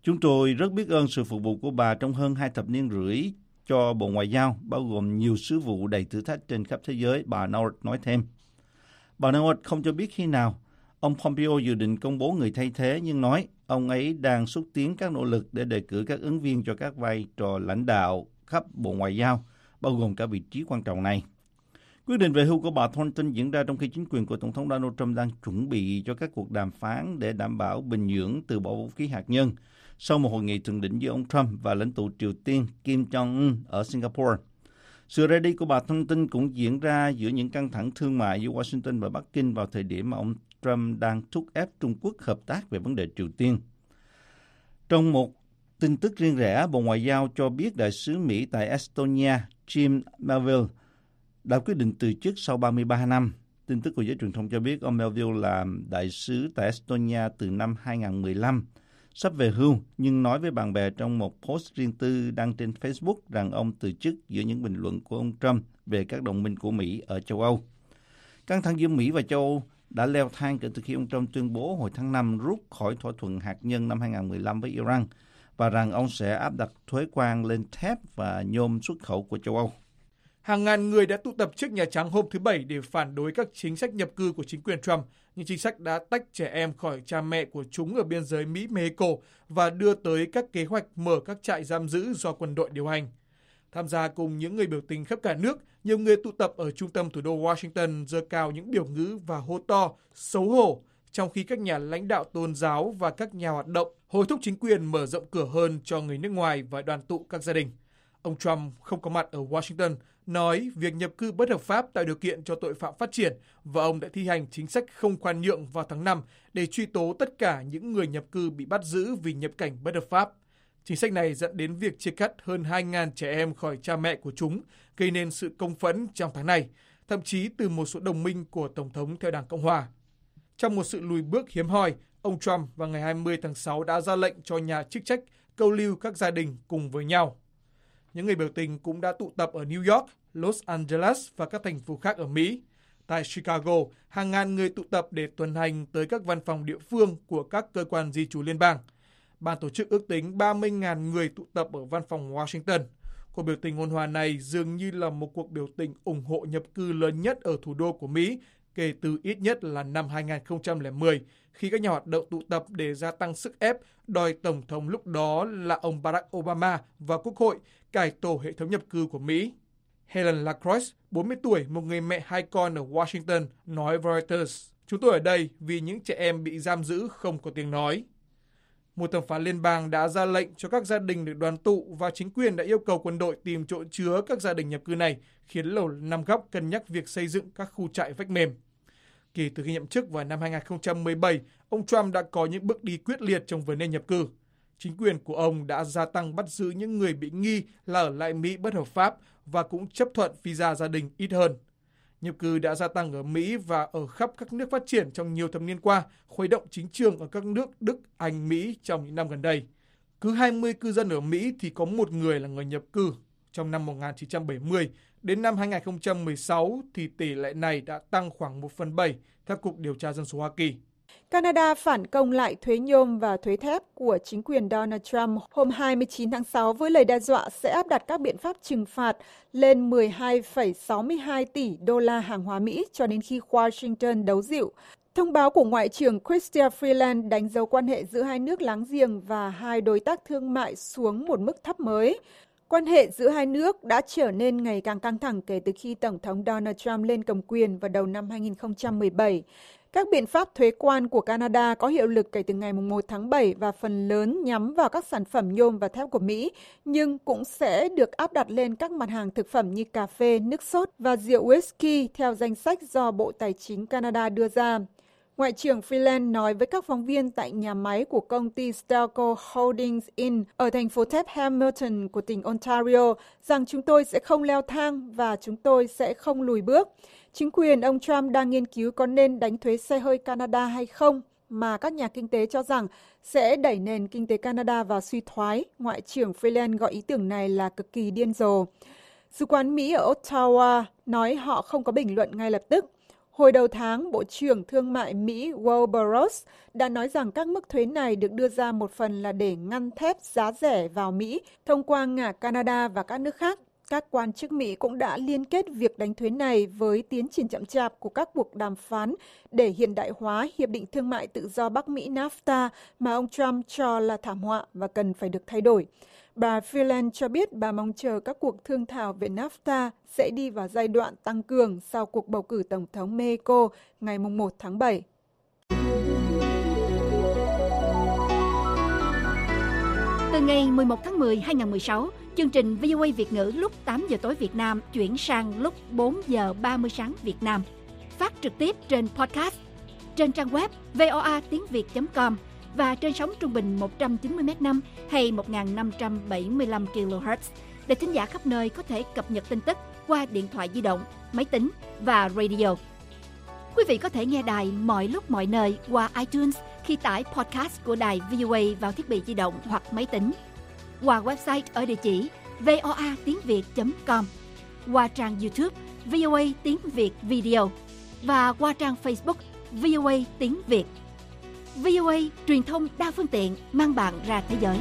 Chúng tôi rất biết ơn sự phục vụ của bà trong hơn hai thập niên rưỡi cho Bộ Ngoại giao, bao gồm nhiều sứ vụ đầy thử thách trên khắp thế giới, bà Nauert nói thêm. Bà Nauert không cho biết khi nào ông Pompeo dự định công bố người thay thế, nhưng nói ông ấy đang xúc tiến các nỗ lực để đề cử các ứng viên cho các vai trò lãnh đạo khắp Bộ Ngoại giao, bao gồm cả vị trí quan trọng này. Quyết định về hưu của bà Thornton diễn ra trong khi chính quyền của Tổng thống Donald Trump đang chuẩn bị cho các cuộc đàm phán để đảm bảo Bình Nhưỡng từ bỏ vũ khí hạt nhân sau một hội nghị thượng đỉnh giữa ông Trump và lãnh tụ Triều Tiên Kim Jong-un ở Singapore. Sự ra đi của bà Thornton cũng diễn ra giữa những căng thẳng thương mại giữa Washington và Bắc Kinh vào thời điểm mà ông Trump đang thúc ép Trung Quốc hợp tác về vấn đề Triều Tiên. Trong một tin tức riêng rẽ, Bộ Ngoại giao cho biết đại sứ Mỹ tại Estonia Jim Melville đã quyết định từ chức sau ba mươi ba năm. Tin tức của giới truyền thông cho biết ông Melville làm đại sứ tại Estonia từ năm hai không một lăm, sắp về hưu, nhưng nói với bạn bè trong một post riêng tư đăng trên Facebook rằng ông từ chức giữa những bình luận của ông Trump về các đồng minh của Mỹ ở châu Âu. Căng thẳng giữa Mỹ và châu Âu đã leo thang kể từ khi ông Trump tuyên bố hồi tháng năm rút khỏi thỏa thuận hạt nhân năm hai không một lăm với Iran và rằng ông sẽ áp đặt thuế quan lên thép và nhôm xuất khẩu của châu Âu. Hàng ngàn người đã tụ tập trước Nhà Trắng hôm thứ Bảy để phản đối các chính sách nhập cư của chính quyền Trump. Những chính sách đã tách trẻ em khỏi cha mẹ của chúng ở biên giới Mỹ-Mexico và đưa tới các kế hoạch mở các trại giam giữ do quân đội điều hành. Tham gia cùng những người biểu tình khắp cả nước, nhiều người tụ tập ở trung tâm thủ đô Washington giơ cao những biểu ngữ và hô to, xấu hổ, trong khi các nhà lãnh đạo tôn giáo và các nhà hoạt động hối thúc chính quyền mở rộng cửa hơn cho người nước ngoài và đoàn tụ các gia đình. Ông Trump không có mặt ở Washington, nói việc nhập cư bất hợp pháp tạo điều kiện cho tội phạm phát triển và ông đã thi hành chính sách không khoan nhượng vào tháng năm để truy tố tất cả những người nhập cư bị bắt giữ vì nhập cảnh bất hợp pháp. Chính sách này dẫn đến việc chia cắt hơn hai nghìn trẻ em khỏi cha mẹ của chúng, gây nên sự công phẫn trong tháng này, thậm chí từ một số đồng minh của Tổng thống theo Đảng Cộng Hòa. Trong một sự lùi bước hiếm hoi, ông Trump vào ngày hai mươi tháng sáu đã ra lệnh cho nhà chức trách câu lưu các gia đình cùng với nhau. Những người biểu tình cũng đã tụ tập ở New York, Los Angeles và các thành phố khác ở Mỹ. Tại Chicago, hàng ngàn người tụ tập để tuần hành tới các văn phòng địa phương của các cơ quan di trú liên bang. Ban tổ chức ước tính ba mươi nghìn người tụ tập ở văn phòng Washington. Cuộc biểu tình ôn hòa này dường như là một cuộc biểu tình ủng hộ nhập cư lớn nhất ở thủ đô của Mỹ kể từ ít nhất là năm hai không không không, khi các nhà hoạt động tụ tập để gia tăng sức ép đòi Tổng thống lúc đó là ông Barack Obama và Quốc hội cải tổ hệ thống nhập cư của Mỹ. Helen LaCroix, bốn mươi tuổi, một người mẹ hai con ở Washington, nói với Reuters, chúng tôi ở đây vì những trẻ em bị giam giữ không có tiếng nói. Một thẩm phán liên bang đã ra lệnh cho các gia đình được đoàn tụ và chính quyền đã yêu cầu quân đội tìm chỗ chứa các gia đình nhập cư này, khiến Lầu Năm Góc cân nhắc việc xây dựng các khu trại vách mềm. Kể từ khi nhậm chức vào năm hai không một bảy, ông Trump đã có những bước đi quyết liệt trong vấn đề nhập cư. Chính quyền của ông đã gia tăng bắt giữ những người bị nghi là ở lại Mỹ bất hợp pháp và cũng chấp thuận visa gia đình ít hơn. Nhập cư đã gia tăng ở Mỹ và ở khắp các nước phát triển trong nhiều thập niên qua, khuấy động chính trường ở các nước Đức, Anh, Mỹ trong những năm gần đây. Cứ hai mươi cư dân ở Mỹ thì có một người là người nhập cư. Trong năm một nghìn chín trăm bảy mươi, đến năm hai không một sáu thì tỷ lệ này đã tăng khoảng một phần bảy, theo Cục Điều tra Dân số Hoa Kỳ. Canada phản công lại thuế nhôm và thuế thép của chính quyền Donald Trump hôm hai mươi chín tháng sáu với lời đe dọa sẽ áp đặt các biện pháp trừng phạt lên mười hai phẩy sáu mươi hai tỷ đô la hàng hóa Mỹ cho đến khi Washington đấu dịu. Thông báo của Ngoại trưởng Chrystia Freeland đánh dấu quan hệ giữa hai nước láng giềng và hai đối tác thương mại xuống một mức thấp mới. Quan hệ giữa hai nước đã trở nên ngày càng căng thẳng kể từ khi Tổng thống Donald Trump lên cầm quyền vào đầu năm hai không một bảy. Các biện pháp thuế quan của Canada có hiệu lực kể từ ngày một tháng bảy và phần lớn nhắm vào các sản phẩm nhôm và thép của Mỹ, nhưng cũng sẽ được áp đặt lên các mặt hàng thực phẩm như cà phê, nước sốt và rượu whisky theo danh sách do Bộ Tài chính Canada đưa ra. Ngoại trưởng Freeland nói với các phóng viên tại nhà máy của công ty Stelco Holdings Incorporated ở thành phố thép Hamilton của tỉnh Ontario rằng chúng tôi sẽ không leo thang và chúng tôi sẽ không lùi bước. Chính quyền ông Trump đang nghiên cứu có nên đánh thuế xe hơi Canada hay không, mà các nhà kinh tế cho rằng sẽ đẩy nền kinh tế Canada vào suy thoái. Ngoại trưởng Freeland gọi ý tưởng này là cực kỳ điên rồ. Sứ quán Mỹ ở Ottawa nói họ không có bình luận ngay lập tức. Hồi đầu tháng, Bộ trưởng Thương mại Mỹ Wilbur Ross đã nói rằng các mức thuế này được đưa ra một phần là để ngăn thép giá rẻ vào Mỹ thông qua Nga, Canada và các nước khác. Các quan chức Mỹ cũng đã liên kết việc đánh thuế này với tiến trình chậm chạp của các cuộc đàm phán để hiện đại hóa Hiệp định Thương mại Tự do Bắc Mỹ NAFTA mà ông Trump cho là thảm họa và cần phải được thay đổi. Bà Freeland cho biết bà mong chờ các cuộc thương thảo về NAFTA sẽ đi vào giai đoạn tăng cường sau cuộc bầu cử Tổng thống Mexico ngày mùng một tháng bảy. Từ ngày mười một tháng mười năm hai nghìn không trăm mười sáu, chương trình vê o a Việt ngữ lúc tám giờ tối Việt Nam chuyển sang lúc bốn giờ ba mươi sáng Việt Nam. Phát trực tiếp trên podcast, trên trang web vê o a tiếng việt chấm com và trên sóng trung bình một trăm chín mươi mét năm hay một nghìn năm trăm bảy mươi lăm ki lô héc để thính giả khắp nơi có thể cập nhật tin tức qua điện thoại di động, máy tính và radio. Quý vị có thể nghe đài mọi lúc mọi nơi qua iTunes khi tải podcast của đài vê o a vào thiết bị di động hoặc máy tính, qua website ở địa chỉ vê o a tiếng việt chấm com, qua trang YouTube vê o a tiếng Việt Video và qua trang Facebook vê o a tiếng Việt. vê o a truyền thông đa phương tiện mang bạn ra thế giới.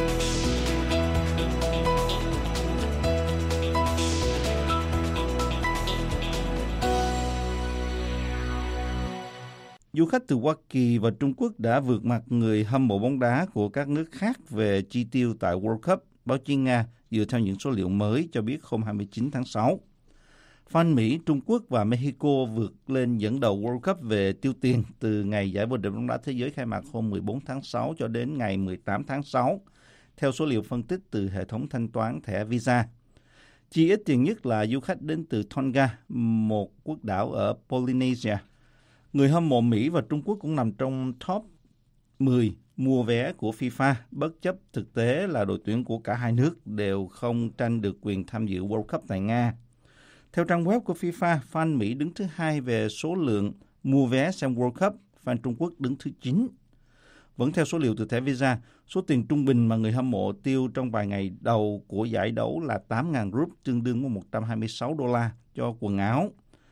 Du khách từ Hoa Kỳ và Trung Quốc đã vượt mặt người hâm mộ bóng đá của các nước khác về chi tiêu tại World Cup, báo chí Nga dựa theo những số liệu mới cho biết hôm hai mươi chín tháng sáu. Fan Mỹ, Trung Quốc và Mexico vượt lên dẫn đầu World Cup về tiêu tiền từ ngày giải vô địch bóng đá thế giới khai mạc hôm mười bốn tháng sáu cho đến ngày mười tám tháng sáu, theo số liệu phân tích từ hệ thống thanh toán thẻ Visa. Chi ít tiền nhất là du khách đến từ Tonga, một quốc đảo ở Polynesia. Người hâm mộ Mỹ và Trung Quốc cũng nằm trong top mười mua vé của FIFA, bất chấp thực tế là đội tuyển của cả hai nước đều không tranh được quyền tham dự World Cup tại Nga. Theo trang web của FIFA, fan Mỹ đứng thứ hai về số lượng mua vé xem World Cup, fan Trung Quốc đứng thứ chín. Vẫn theo số liệu từ thẻ Visa, số tiền trung bình mà người hâm mộ tiêu trong vài ngày đầu của giải đấu là tám nghìn rúp, tương đương với một trăm hai mươi sáu đô la cho quần áo,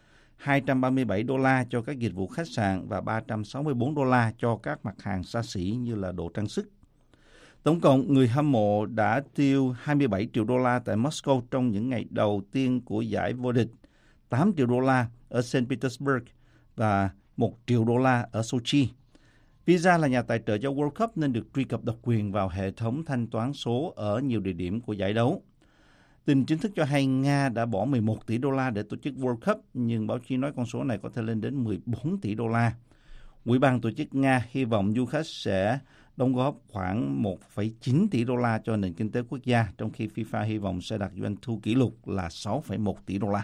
hai trăm ba mươi bảy đô la cho các dịch vụ khách sạn và ba trăm sáu mươi tư đô la cho các mặt hàng xa xỉ như là đồ trang sức. Tổng cộng, người hâm mộ đã tiêu hai mươi bảy triệu đô la tại Moscow trong những ngày đầu tiên của giải vô địch, tám triệu đô la ở Saint Petersburg và một triệu đô la ở Sochi. Visa là nhà tài trợ cho World Cup nên được truy cập độc quyền vào hệ thống thanh toán số ở nhiều địa điểm của giải đấu. Tin chính thức cho hay Nga đã bỏ mười một tỷ đô la để tổ chức World Cup, nhưng báo chí nói con số này có thể lên đến mười bốn tỷ đô la. Ủy ban tổ chức Nga hy vọng du khách sẽ đóng góp khoảng một phẩy chín tỷ đô la cho nền kinh tế quốc gia, trong khi FIFA hy vọng sẽ đạt doanh thu kỷ lục là sáu phẩy một tỷ đô la.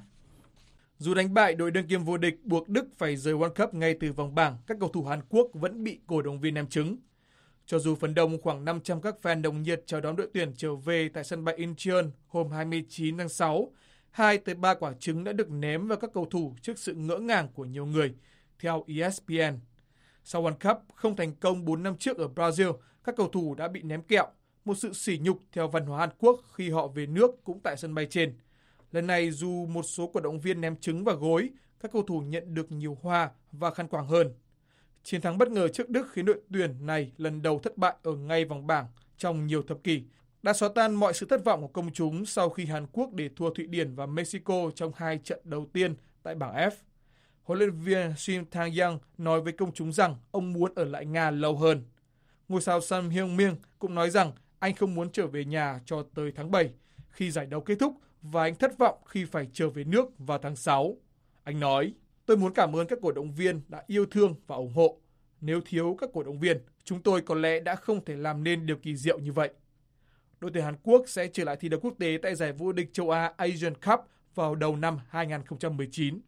Dù đánh bại đội đương kim vô địch buộc Đức phải rời World Cup ngay từ vòng bảng, các cầu thủ Hàn Quốc vẫn bị cổ động viên ném trứng. Cho dù phần đông khoảng năm trăm các fan nồng nhiệt chào đón đội tuyển trở về tại sân bay Incheon hôm hai mươi chín tháng sáu, hai tới ba quả trứng đã được ném vào các cầu thủ trước sự ngỡ ngàng của nhiều người, theo E S P N. Sau World Cup không thành công bốn năm trước ở Brazil, các cầu thủ đã bị ném kẹo, một sự sỉ nhục theo văn hóa Hàn Quốc khi họ về nước cũng tại sân bay trên. Lần này dù một số cổ động viên ném trứng vào gối, các cầu thủ nhận được nhiều hoa và khăn quàng hơn. Chiến thắng bất ngờ trước Đức khiến đội tuyển này lần đầu thất bại ở ngay vòng bảng trong nhiều thập kỷ, đã xóa tan mọi sự thất vọng của công chúng sau khi Hàn Quốc để thua Thụy Điển và Mexico trong hai trận đầu tiên tại bảng F. Huấn luyện viên Shin Tae-yong nói với công chúng rằng ông muốn ở lại Nga lâu hơn. Ngôi sao Son Heung-min cũng nói rằng anh không muốn trở về nhà cho tới tháng bảy khi giải đấu kết thúc và anh thất vọng khi phải trở về nước vào tháng sáu. Anh nói, tôi muốn cảm ơn các cổ động viên đã yêu thương và ủng hộ. Nếu thiếu các cổ động viên, chúng tôi có lẽ đã không thể làm nên điều kỳ diệu như vậy. Đội tuyển Hàn Quốc sẽ trở lại thi đấu quốc tế tại giải vô địch châu Á Asian Cup vào đầu năm hai không một chín.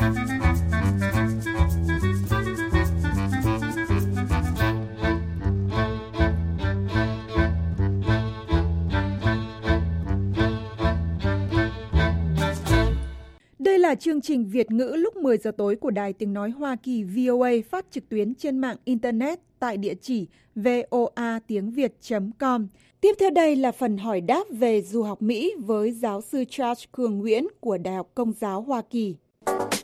Đây là chương trình Việt ngữ lúc mười giờ tối của Đài Tiếng Nói Hoa Kỳ vê o a phát trực tuyến trên mạng Internet tại địa chỉ voa tiếng việt chấm com. Tiếp theo đây là phần hỏi đáp về du học Mỹ với giáo sư Charles Cường Nguyễn của Đại học Công giáo Hoa Kỳ.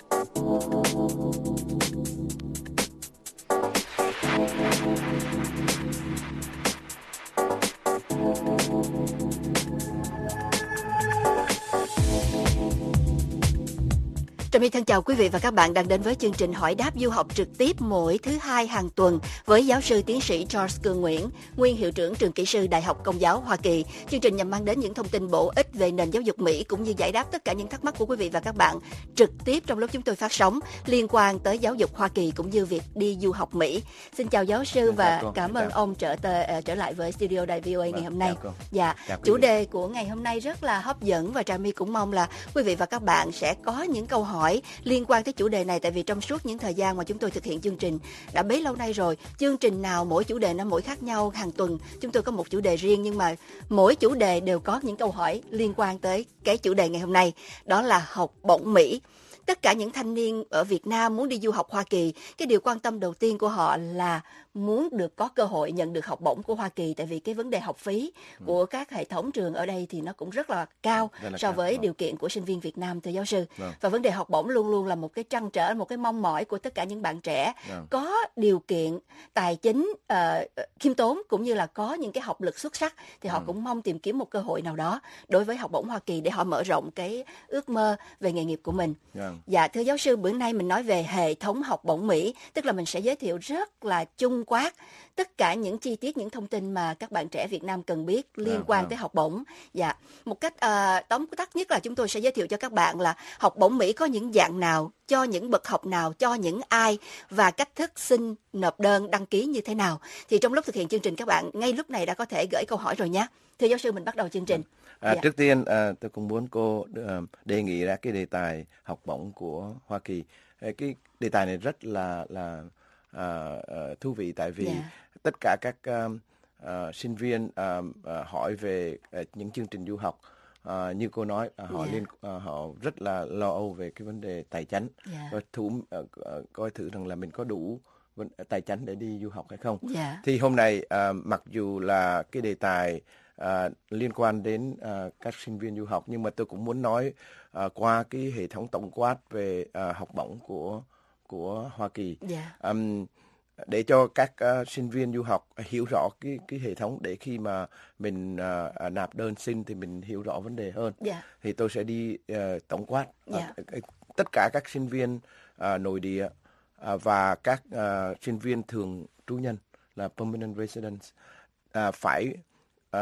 Trà My thân chào quý vị và các bạn đang đến với chương trình hỏi đáp du học trực tiếp mỗi thứ hai hàng tuần với giáo sư tiến sĩ Charles Cương Nguyễn, nguyên hiệu trưởng trường kỹ sư Đại học Công giáo Hoa Kỳ. Chương trình nhằm mang đến những thông tin bổ ích về nền giáo dục Mỹ cũng như giải đáp tất cả những thắc mắc của quý vị và các bạn trực tiếp trong lúc chúng tôi phát sóng liên quan tới giáo dục Hoa Kỳ cũng như việc đi du học Mỹ. Xin chào giáo sư và cảm ơn ông trở tờ, trở lại với studio đài vê o a ngày hôm nay. Dạ, chủ đề của ngày hôm nay rất là hấp dẫn và Trà My cũng mong là quý vị và các bạn sẽ có những câu hỏi liên quan tới chủ đề này, tại vì trong suốt những thời gian mà chúng tôi thực hiện chương trình đã bấy lâu nay rồi, chương trình nào mỗi chủ đề nó mỗi khác nhau, hàng tuần chúng tôi có một chủ đề riêng nhưng mà mỗi chủ đề đều có những câu hỏi liên quan tới cái chủ đề ngày hôm nay, đó là học bổng Mỹ. Tất cả những thanh niên ở Việt Nam muốn đi du học Hoa Kỳ, cái điều quan tâm đầu tiên của họ là muốn được có cơ hội nhận được học bổng của Hoa Kỳ, tại vì cái vấn đề học phí ừ. của các hệ thống trường ở đây thì nó cũng rất là cao rất là so cao. với vâng. điều kiện của sinh viên Việt Nam, thưa giáo sư. Vâng. Và vấn đề học bổng luôn luôn là một cái trăn trở, một cái mong mỏi của tất cả những bạn trẻ vâng. có điều kiện tài chính uh, khiêm tốn cũng như là có những cái học lực xuất sắc thì họ ừ. cũng mong tìm kiếm một cơ hội nào đó đối với học bổng Hoa Kỳ để họ mở rộng cái ước mơ về nghề nghiệp của mình. Vâng. Dạ, thưa giáo sư, bữa nay mình nói về hệ thống học bổng Mỹ, tức là mình sẽ giới thiệu rất là chung quát tất cả những chi tiết, những thông tin mà các bạn trẻ Việt Nam cần biết liên yeah, quan yeah. tới học bổng. Dạ, một cách uh, tóm tắt nhất là chúng tôi sẽ giới thiệu cho các bạn là học bổng Mỹ có những dạng nào, cho những bậc học nào, cho những ai và cách thức xin, nộp đơn, đăng ký như thế nào. Thì trong lúc thực hiện chương trình các bạn ngay lúc này đã có thể gửi câu hỏi rồi nhé. Thưa giáo sư, mình bắt đầu chương trình. À, dạ. Trước tiên à, tôi cũng muốn cô uh, đề nghị ra cái đề tài học bổng của Hoa Kỳ. Cái đề tài này rất là là uh, uh, thú vị, tại vì yeah. tất cả các uh, uh, sinh viên uh, uh, hỏi về uh, những chương trình du học, uh, như cô nói uh, họ yeah. liên uh, họ rất là lo âu về cái vấn đề tài chính, yeah. và thử uh, uh, coi thử rằng là mình có đủ tài chính để đi du học hay không. Yeah. Thì hôm nay uh, mặc dù là cái đề tài uh, liên quan đến uh, các sinh viên du học, nhưng mà tôi cũng muốn nói uh, qua cái hệ thống tổng quát về uh, học bổng của của Hoa Kỳ, yeah. um, để cho các uh, sinh viên du học hiểu rõ cái cái hệ thống, để khi mà mình uh, nạp đơn xin thì mình hiểu rõ vấn đề hơn. Yeah. Thì tôi sẽ đi uh, tổng quát yeah. uh, tất cả các sinh viên uh, nội địa uh, và các uh, sinh viên thường trú nhân là permanent residents uh, phải uh,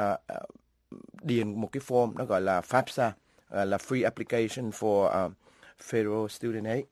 điền một cái form nó gọi là FAFSA, uh, là Free Application for uh, Federal Student Aid.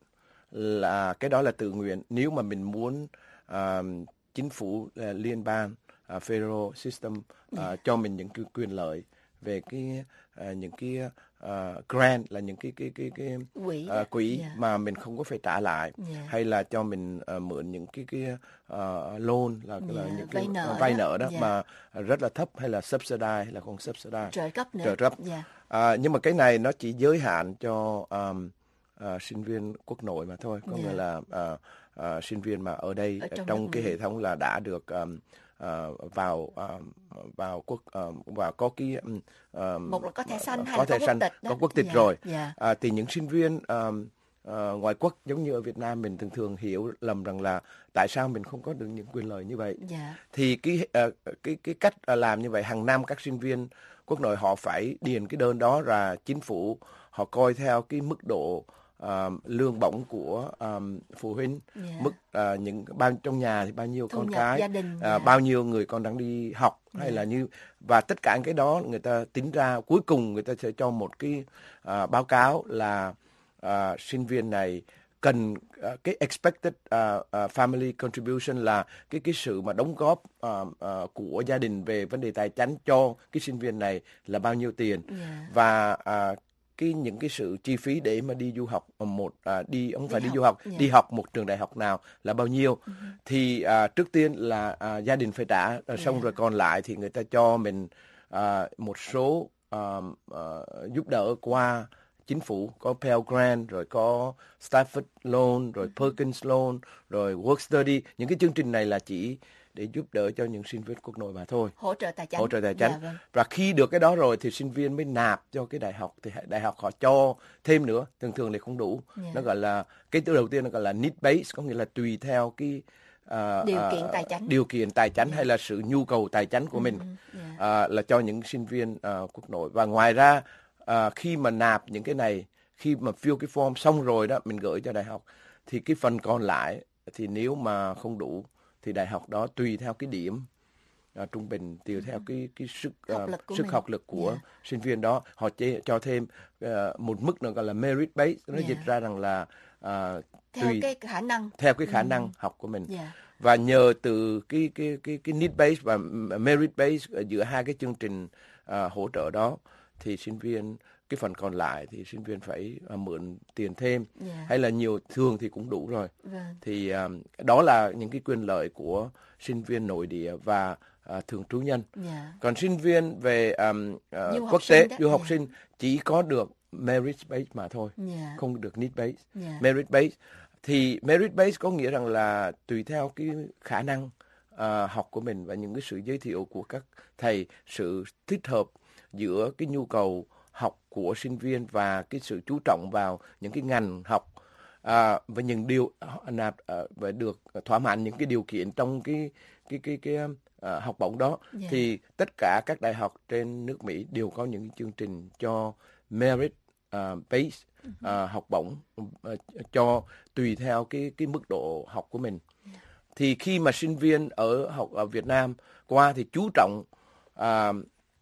Là cái đó là tự nguyện. Nếu mà mình muốn uh, chính phủ uh, liên bang uh, federal system uh, yeah. cho mình những cái quyền lợi về cái uh, những cái uh, grant, là những cái cái cái cái quỹ, uh, quỹ yeah. mà mình không có phải trả lại, yeah. hay là cho mình uh, mượn những cái cái uh, loan là, yeah. là những cái vay nợ, uh, vay nợ đó, đó yeah. mà rất là thấp, hay là subsidize, hay là không subsidize, trợ cấp nữa. Trợ cấp. Yeah. Uh, nhưng mà cái này nó chỉ giới hạn cho um, Uh, sinh viên quốc nội mà thôi, có yeah. nghĩa là uh, uh, sinh viên mà ở đây ở trong, trong cái hệ thống là đã được um, uh, vào uh, vào quốc uh, và có cái um, một là có thẻ xanh, uh, hay có là thẻ có xanh, quốc tịch có quốc tịch yeah. rồi. Yeah. Uh, thì những sinh viên um, uh, ngoại quốc giống như ở Việt Nam mình thường thường hiểu lầm rằng là tại sao mình không có được những quyền lợi như vậy. Yeah. Thì cái uh, cái cái cách uh, làm như vậy, hàng năm các sinh viên quốc nội họ phải điền cái đơn đó, ra chính phủ họ coi theo cái mức độ Uh, lương bổng của um, phụ huynh, yeah. mức uh, những bao trong nhà thì bao nhiêu thu con cái, đình, uh, yeah. bao nhiêu người con đang đi học, hay yeah. là như, và tất cả cái đó người ta tính ra, cuối cùng người ta sẽ cho một cái uh, báo cáo là uh, sinh viên này cần uh, cái expected uh, uh, family contribution, là cái cái sự mà đóng góp uh, uh, của gia đình về vấn đề tài chính cho cái sinh viên này là bao nhiêu tiền, yeah. và uh, cái những cái sự chi phí để mà đi du học một à, đi không phải đi, đi du học yeah. đi học một trường đại học nào là bao nhiêu, uh-huh. thì à, trước tiên là à, gia đình phải trả, à, xong yeah. rồi còn lại thì người ta cho mình à, một số à, à, giúp đỡ qua chính phủ, có Pell Grant, rồi có Stafford Loan, rồi Perkins Loan, rồi Work Study. Những cái chương trình này là chỉ để giúp đỡ cho những sinh viên quốc nội mà thôi. Hỗ trợ tài chính. Hỗ trợ tài chính. Dạ, vâng. Và khi được cái đó rồi thì sinh viên mới nạp cho cái đại học, thì đại học họ cho thêm nữa, thường thường thì không đủ. Dạ. Nó gọi là, cái từ đầu tiên nó gọi là need based, có nghĩa là tùy theo cái uh, Điều kiện uh, tài chính. điều kiện tài chính hay là sự nhu cầu tài chính của mình, Ừ, uh, là cho những sinh viên uh, quốc nội. Và ngoài ra uh, khi mà nạp những cái này, khi mà fill cái form xong rồi đó, mình gửi cho đại học, thì cái phần còn lại thì nếu mà không đủ thì đại học đó tùy theo cái điểm uh, trung bình, tùy theo cái cái sức Học uh, lực của sức mình. học lực của Dạ. sinh viên đó, họ chế, cho thêm uh, một mức nữa gọi là merit based, nó Dạ. dịch ra rằng là uh, Theo tùy cái khả năng. theo cái khả năng học của mình. Dạ. Và nhờ từ cái cái cái cái need based và merit based ở giữa hai cái chương trình uh, hỗ trợ đó, thì sinh viên cái phần còn lại thì sinh viên phải uh, mượn tiền thêm, Dạ. hay là nhiều, thường thì cũng đủ rồi. Vâng. Thì um, đó là những cái quyền lợi của sinh viên nội địa và uh, thường trú nhân. Dạ. Còn sinh viên về um, uh, Du học quốc tế, sinh đó. du học Dạ. sinh chỉ có được merit based mà thôi, Dạ. không được need based. Dạ. Merit based thì merit based có nghĩa rằng là tùy theo cái khả năng uh, học của mình và những cái sự giới thiệu của các thầy, sự thích hợp giữa cái nhu cầu học của sinh viên và cái sự chú trọng vào những cái ngành học, à, và những điều nạp à, và được thỏa mãn những cái điều kiện trong cái cái cái cái, cái uh, học bổng đó. Yeah. Thì tất cả các đại học trên nước Mỹ đều có những chương trình cho merit uh, based uh, học bổng, uh, cho tùy theo cái cái mức độ học của mình. Yeah. Thì khi mà sinh viên ở học ở Việt Nam qua thì chú trọng uh,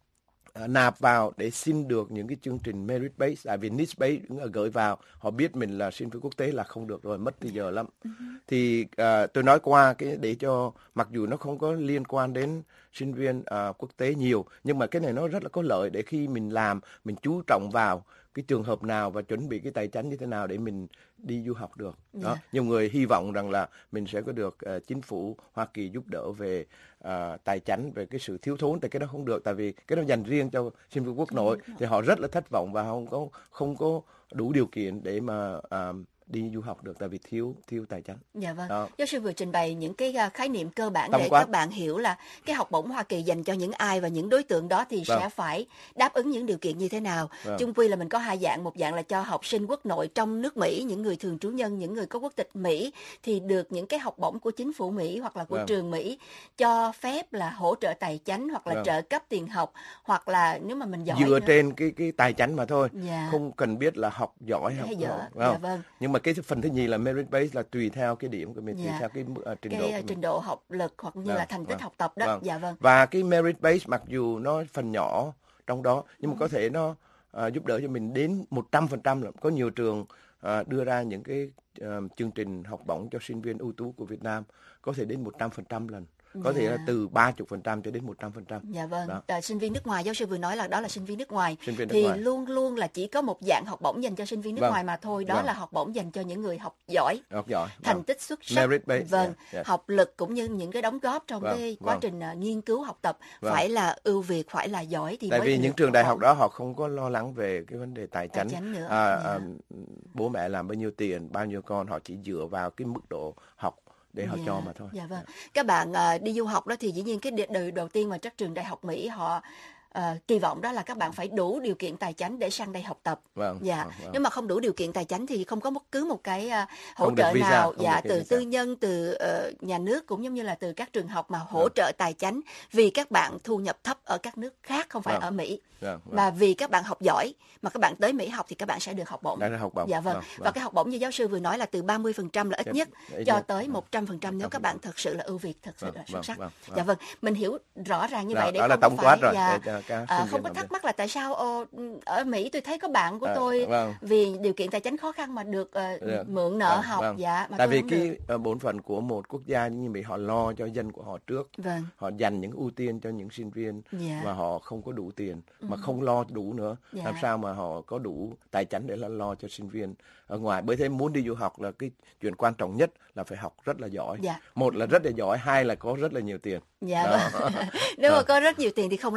nạp vào để xin được những cái chương trình merit based, tại vì need based gửi vào họ biết mình là sinh viên quốc tế là không được rồi, mất thì giờ lắm. Uh-huh. Thì uh, tôi nói qua cái để cho, mặc dù nó không có liên quan đến sinh viên uh, quốc tế nhiều, nhưng mà cái này nó rất là có lợi để khi mình làm, mình chú trọng vào cái trường hợp nào và chuẩn bị cái tài chính như thế nào để mình đi du học được. Yeah. Đó. Nhiều người hy vọng rằng là mình sẽ có được uh, chính phủ Hoa Kỳ giúp đỡ về uh, tài chính, về cái sự thiếu thốn, thì cái đó không được, tại vì cái đó dành riêng cho sinh viên quốc nội, thì họ rất là thất vọng và không có không có đủ điều kiện để mà uh, đi du học được, tại vì thiếu thiếu tài chính. Dạ vâng. Đó. Giáo sư vừa trình bày những cái uh, khái niệm cơ bản Tổng để quát. các bạn hiểu là cái học bổng Hoa Kỳ dành cho những ai và những đối tượng đó thì Vâng. sẽ phải đáp ứng những điều kiện như thế nào. Vâng. Chung quy là mình có hai dạng, một dạng là cho học sinh quốc nội trong nước Mỹ, những người thường trú nhân, những người có quốc tịch Mỹ thì được những cái học bổng của chính phủ Mỹ hoặc là của Vâng. trường Mỹ cho phép là hỗ trợ tài chính hoặc là Vâng. trợ cấp tiền học, hoặc là nếu mà mình giỏi Dựa nữa. trên cái cái tài chính mà thôi, Dạ. không cần biết là học giỏi học Hay dở. không? Dạ Không? vâng. Nhưng mà cái phần thứ nhì là merit based là tùy theo cái điểm của mình, tùy Dạ. theo cái uh, trình Cái độ uh, của mình. trình độ học lực hoặc như Vâng, là thành tích vâng, học tập đó. vâng. Dạ vâng. Và cái merit based mặc dù nó phần nhỏ trong đó, nhưng mà có thể nó uh, giúp đỡ cho mình đến một trăm phần trăm. Có nhiều trường uh, đưa ra những cái uh, chương trình học bổng cho sinh viên ưu tú của Việt Nam có thể đến một trăm phần trăm lần. Có thể Dạ. là từ ba mươi phần trăm cho đến một trăm phần trăm. Dạ vâng, Đó. à, sinh viên nước ngoài, giáo sư vừa nói là đó là sinh viên nước ngoài. Sinh viên nước thì ngoài. luôn luôn là chỉ có một dạng học bổng dành cho sinh viên nước Vâng. ngoài mà thôi, đó Vâng. là học bổng dành cho những người học giỏi, Học giỏi. thành Vâng. tích xuất sắc, Merit based, vâng, yeah, yeah. học lực cũng như những cái đóng góp trong Vâng, cái quá vâng. trình uh, nghiên cứu học tập Vâng. phải là ưu việt, phải là giỏi thì Tại mới vì được những trường học đại học bổng. đó họ không có lo lắng về cái vấn đề tài Tài chính, chính nữa, à, dạ. à, bố mẹ làm bao nhiêu tiền, bao nhiêu con, họ chỉ dựa vào cái mức độ học để họ Dạ, cho mà thôi. Dạ vâng. Các bạn uh, đi du học đó thì dĩ nhiên cái điều đầu tiên mà các trường đại học Mỹ họ uh, kỳ vọng đó là các bạn phải đủ điều kiện tài chính để sang đây học tập. Vâng, Dạ. vâng, vâng. Nếu mà không đủ điều kiện tài chính thì không có bất cứ một cái uh, hỗ Không được trợ visa, nào, không dạ, được cái từ visa. tư nhân, từ uh, nhà nước cũng giống như là từ các trường học mà hỗ trợ tài chính vì các bạn thu nhập thấp ở các nước khác, không phải Vâng. ở Mỹ. Vâng, vâng. Mà vì các bạn học giỏi mà các bạn tới Mỹ học thì các bạn sẽ được học bổng. Đã được học bổng. Dạ vâng. Vâng, Và vâng. cái học bổng như giáo sư vừa nói là từ ba mươi phần trăm là ít Dạ, nhất ít cho nhất. tới Vâng. một trăm phần trăm nếu các bạn thật sự là ưu việt, thật sự Vâng, là xuất vâng, sắc. vâng, vâng. Dạ vâng, mình hiểu rõ ràng như Đó- vậy để đó là không tổng phải quát rồi, dạ, để cho các à, sinh không viên có họ thắc biết. mắc là tại sao ờ, ở Mỹ tôi thấy có bạn của À, tôi vâng. vì điều kiện tài chính khó khăn mà được ờ, Dạ. mượn nợ Vâng, học, vâng. dạ mà Tại tôi vì không cái được. ờ, bổn phận của một quốc gia như Mỹ, họ lo cho dân của họ trước. Vâng. Họ dành những ưu tiên cho những sinh viên Dạ. mà họ không có đủ tiền, mà không lo đủ nữa. Dạ. Làm sao mà họ có đủ tài chính để là lo cho sinh viên ở ngoài. Bởi thế muốn đi du học là cái chuyện quan trọng nhất là phải học rất là giỏi. Dạ. Một là rất là giỏi, hai là có rất là nhiều tiền. Dạ Đó. vâng. Nếu mà có rất nhiều tiền thì không lo tới vấn Không đề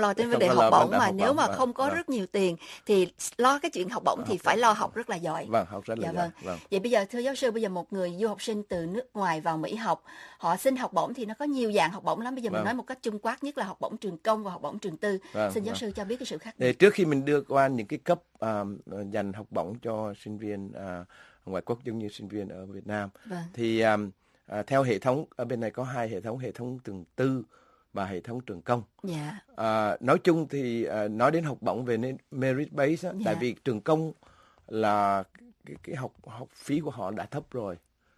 là học lo bổng vấn đề mà học nếu bổng. mà Vâng, không có vâng. rất nhiều tiền thì lo cái chuyện học bổng thì phải lo học rất là giỏi. Vâng, học rất là Dạ giỏi. vâng. Vâng. Vậy bây giờ thưa giáo sư, bây giờ một người du học sinh từ nước ngoài vào Mỹ học, họ xin học bổng thì nó có nhiều dạng học bổng lắm. Bây giờ mình Vâng. nói một cách chung quát nhất là học bổng trường công và học bổng trường tư. Vâng, Xin giáo vâng. sư cho biết cái sự khác Thì biệt. trước khi mình đưa qua những cái cấp à, dành học bổng cho sinh viên à, ngoại quốc giống như sinh viên ở Việt Nam, Vâng. thì à, à, theo hệ thống ở bên này có hai hệ thống, hệ thống trường tư và hệ thống trường công. Dạ. À, nói chung thì à, nói đến học bổng về nên merit base á, Dạ. tại vì trường công là cái, cái học học phí của họ đã thấp rồi,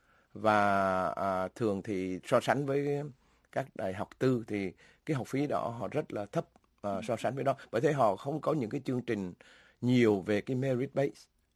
và à, thường thì so sánh với các đại học tư thì cái học phí đó họ rất là thấp à, so sánh với đó, bởi thế họ không có những cái chương trình nhiều về cái merit base.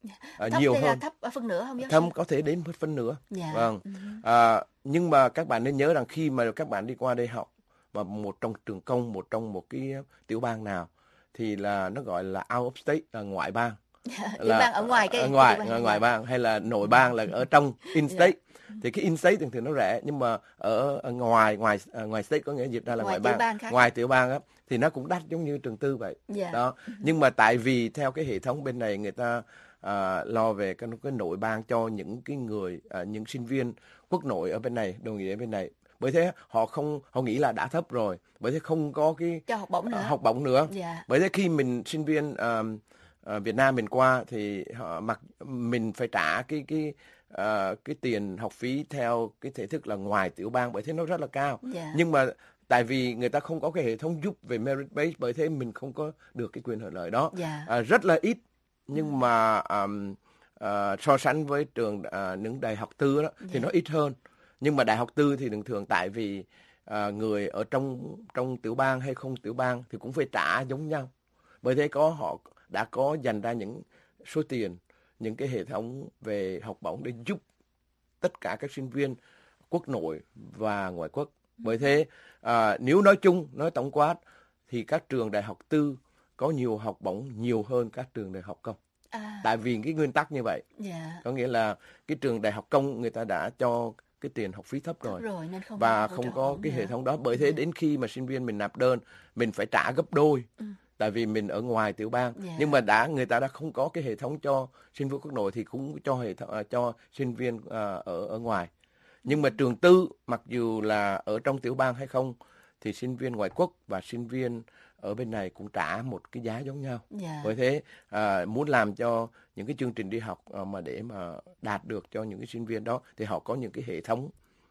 À, Thấp nhiều đây là hơn thấp ở phân nửa không giáo sư? thâm có thể đến một phân nửa. Dạ. Vâng. À, nhưng mà các bạn nên nhớ rằng khi mà các bạn đi qua đây học và một trong trường công, một trong một cái tiểu bang nào thì là nó gọi là out of state, là ngoại bang. Tiểu bang ở ngoài cái ở ngoài cái tiểu ở bang. ngoài bang, hay là nội bang là ở trong in state. Thì cái in state thường thường nó rẻ, nhưng mà ở, ở ngoài ngoài ngoài state có nghĩa dịch ra là Ngoài ngoài tiểu bang, bang khác. ngoài tiểu bang á thì nó cũng đắt giống như trường tư vậy. Dạ. Đó. Nhưng mà tại vì theo cái hệ thống bên này người ta à, lo về cái, cái nội bang cho những cái người à, những sinh viên quốc nội ở bên này, đồng nghĩa ở bên này, bởi thế họ không họ nghĩ là đã thấp rồi, bởi thế không có cái Cho học bổng nữa. học bổng nữa. Dạ. Bởi thế khi mình sinh viên à, à, Việt Nam mình qua thì họ mặc mình phải trả cái cái à, cái tiền học phí theo cái thể thức là ngoài tiểu bang, bởi thế nó rất là cao. Dạ. Nhưng mà tại vì người ta không có cái hệ thống giúp về merit base, bởi thế mình không có được cái quyền hưởng lợi đó. Dạ. À, rất là ít, nhưng mà um, uh, so sánh với trường uh, những đại học tư đó thì Dạ. nó ít hơn. Nhưng mà đại học tư thì thường thường tại vì uh, người ở trong trong tiểu bang hay không tiểu bang thì cũng phải trả giống nhau, bởi thế có họ đã có dành ra những số tiền, những cái hệ thống về học bổng để giúp tất cả các sinh viên quốc nội và ngoại quốc. Bởi thế à, nếu nói chung, nói tổng quát thì các trường đại học tư có nhiều học bổng nhiều hơn các trường đại học công. À. Tại vì cái nguyên tắc như vậy. Dạ. Có nghĩa là cái trường đại học công người ta đã cho cái tiền học phí thấp rồi, rồi nên không và hỗ không trợ có ổn cái nữa. hệ thống đó. Bởi thế đến khi mà sinh viên mình nạp đơn mình phải trả gấp đôi. Ừ. Tại vì mình ở ngoài tiểu bang. Dạ. Nhưng mà đã người ta đã không có cái hệ thống cho sinh viên quốc nội thì cũng cho hệ thống, uh, cho sinh viên uh, ở ở ngoài. Nhưng mà trường tư mặc dù là ở trong tiểu bang hay không thì sinh viên ngoại quốc và sinh viên ở bên này cũng trả một cái giá giống nhau. Dạ. Bởi thế à, muốn làm cho những cái chương trình đi học à, mà để mà đạt được cho những cái sinh viên đó thì họ có những cái hệ thống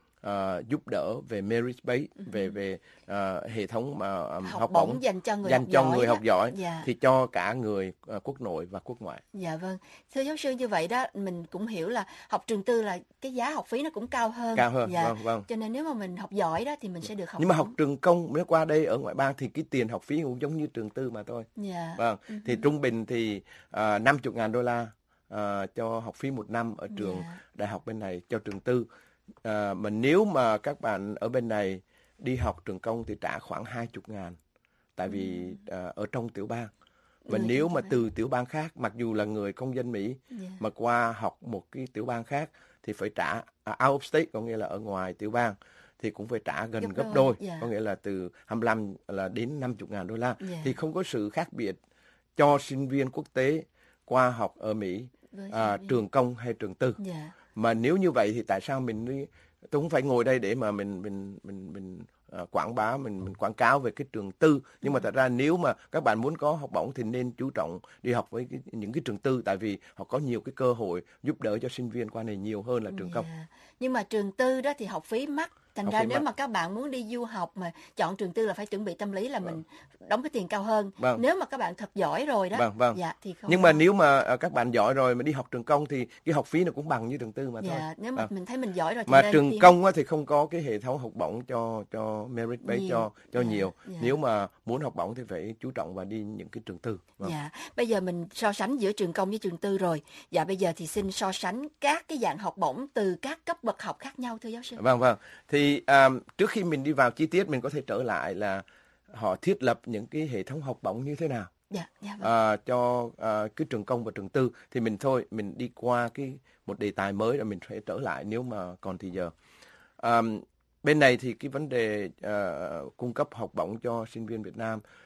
à, giúp đỡ về merit base, uh-huh. về về à, hệ thống mà um, Học, học bổng bổng dành cho người dành học cho giỏi người đó. học giỏi Dạ. thì cho cả người uh, quốc nội và quốc ngoại. Dạ vâng. Thưa giáo sư, như vậy đó mình cũng hiểu là học trường tư là cái giá học phí nó cũng cao hơn. Cao hơn, Dạ. vâng, vâng. Cho nên nếu mà mình học giỏi đó thì mình sẽ được học Nhưng mà bổng. học trường công nếu qua đây ở ngoại bang thì cái tiền học phí cũng giống như trường tư mà thôi. Dạ. Vâng. Uh-huh. Thì trung bình thì uh, năm mươi ngàn đô la uh, cho học phí một năm ở trường Dạ. đại học bên này cho trường tư. À, mà nếu mà các bạn ở bên này đi học trường công thì trả khoảng hai mươi ngàn, tại vì à, ở trong tiểu bang. Và Người nếu trong mà tiểu từ tiểu bang khác, mặc dù là người công dân Mỹ Dạ. mà qua học một cái tiểu bang khác thì phải trả à, out of state, có nghĩa là ở ngoài tiểu bang thì cũng phải trả gần Gấp gấp, đôi, đôi, dạ. có nghĩa là từ hai mươi lăm là đến năm mươi ngàn đô la. Dạ. Thì không có sự khác biệt cho sinh viên quốc tế qua học ở Mỹ, Với à, sinh viên. trường công hay trường tư. Dạ. Mà nếu như vậy thì tại sao mình đi, tôi không phải ngồi đây để mà mình mình mình mình uh, quảng bá, mình mình quảng cáo về cái trường tư, nhưng mà thật ra nếu mà các bạn muốn có học bổng thì nên chú trọng đi học với cái, những cái trường tư, tại vì họ có nhiều cái cơ hội giúp đỡ cho sinh viên qua này nhiều hơn là trường công. Dạ. Nhưng mà trường tư đó thì học phí mắc. Thành Học ra phí nếu mắc. mà các bạn muốn đi du học mà chọn trường tư là phải chuẩn bị tâm lý là mình đóng cái tiền cao hơn. Vâng. Nếu mà các bạn thật giỏi rồi đó. Vâng, vâng. Dạ, thì không Nhưng mà có. nếu mà uh, các bạn giỏi rồi mà đi học trường công thì cái học phí nó cũng bằng như trường tư mà thôi. Dạ, nếu mà Vâng. mình thấy mình giỏi rồi thì Mà nên trường tìm- công á, thì không có cái hệ thống học bổng cho cho merit base Nhiều. cho cho Dạ, nhiều. dạ. Nếu mà muốn học bổng thì phải chú trọng vào đi những cái trường tư. Vâng. Dạ, bây giờ mình so sánh giữa trường công với trường tư rồi. Dạ, bây giờ thì xin so sánh các cái dạng học bổng từ các cấp bậc học khác nhau thưa giáo sư. Vâng, vâng. Thì um, trước khi mình đi vào chi tiết mình có thể trở lại là họ thiết lập những cái hệ thống học bổng như thế nào Dạ, dạ vâng. à, cho à, cái trường công và trường tư. Thì mình thôi, mình đi qua cái một đề tài mới rồi mình sẽ trở lại nếu mà còn thì giờ. Um, bên này thì cái vấn đề uh, cung cấp học bổng cho sinh viên Việt Nam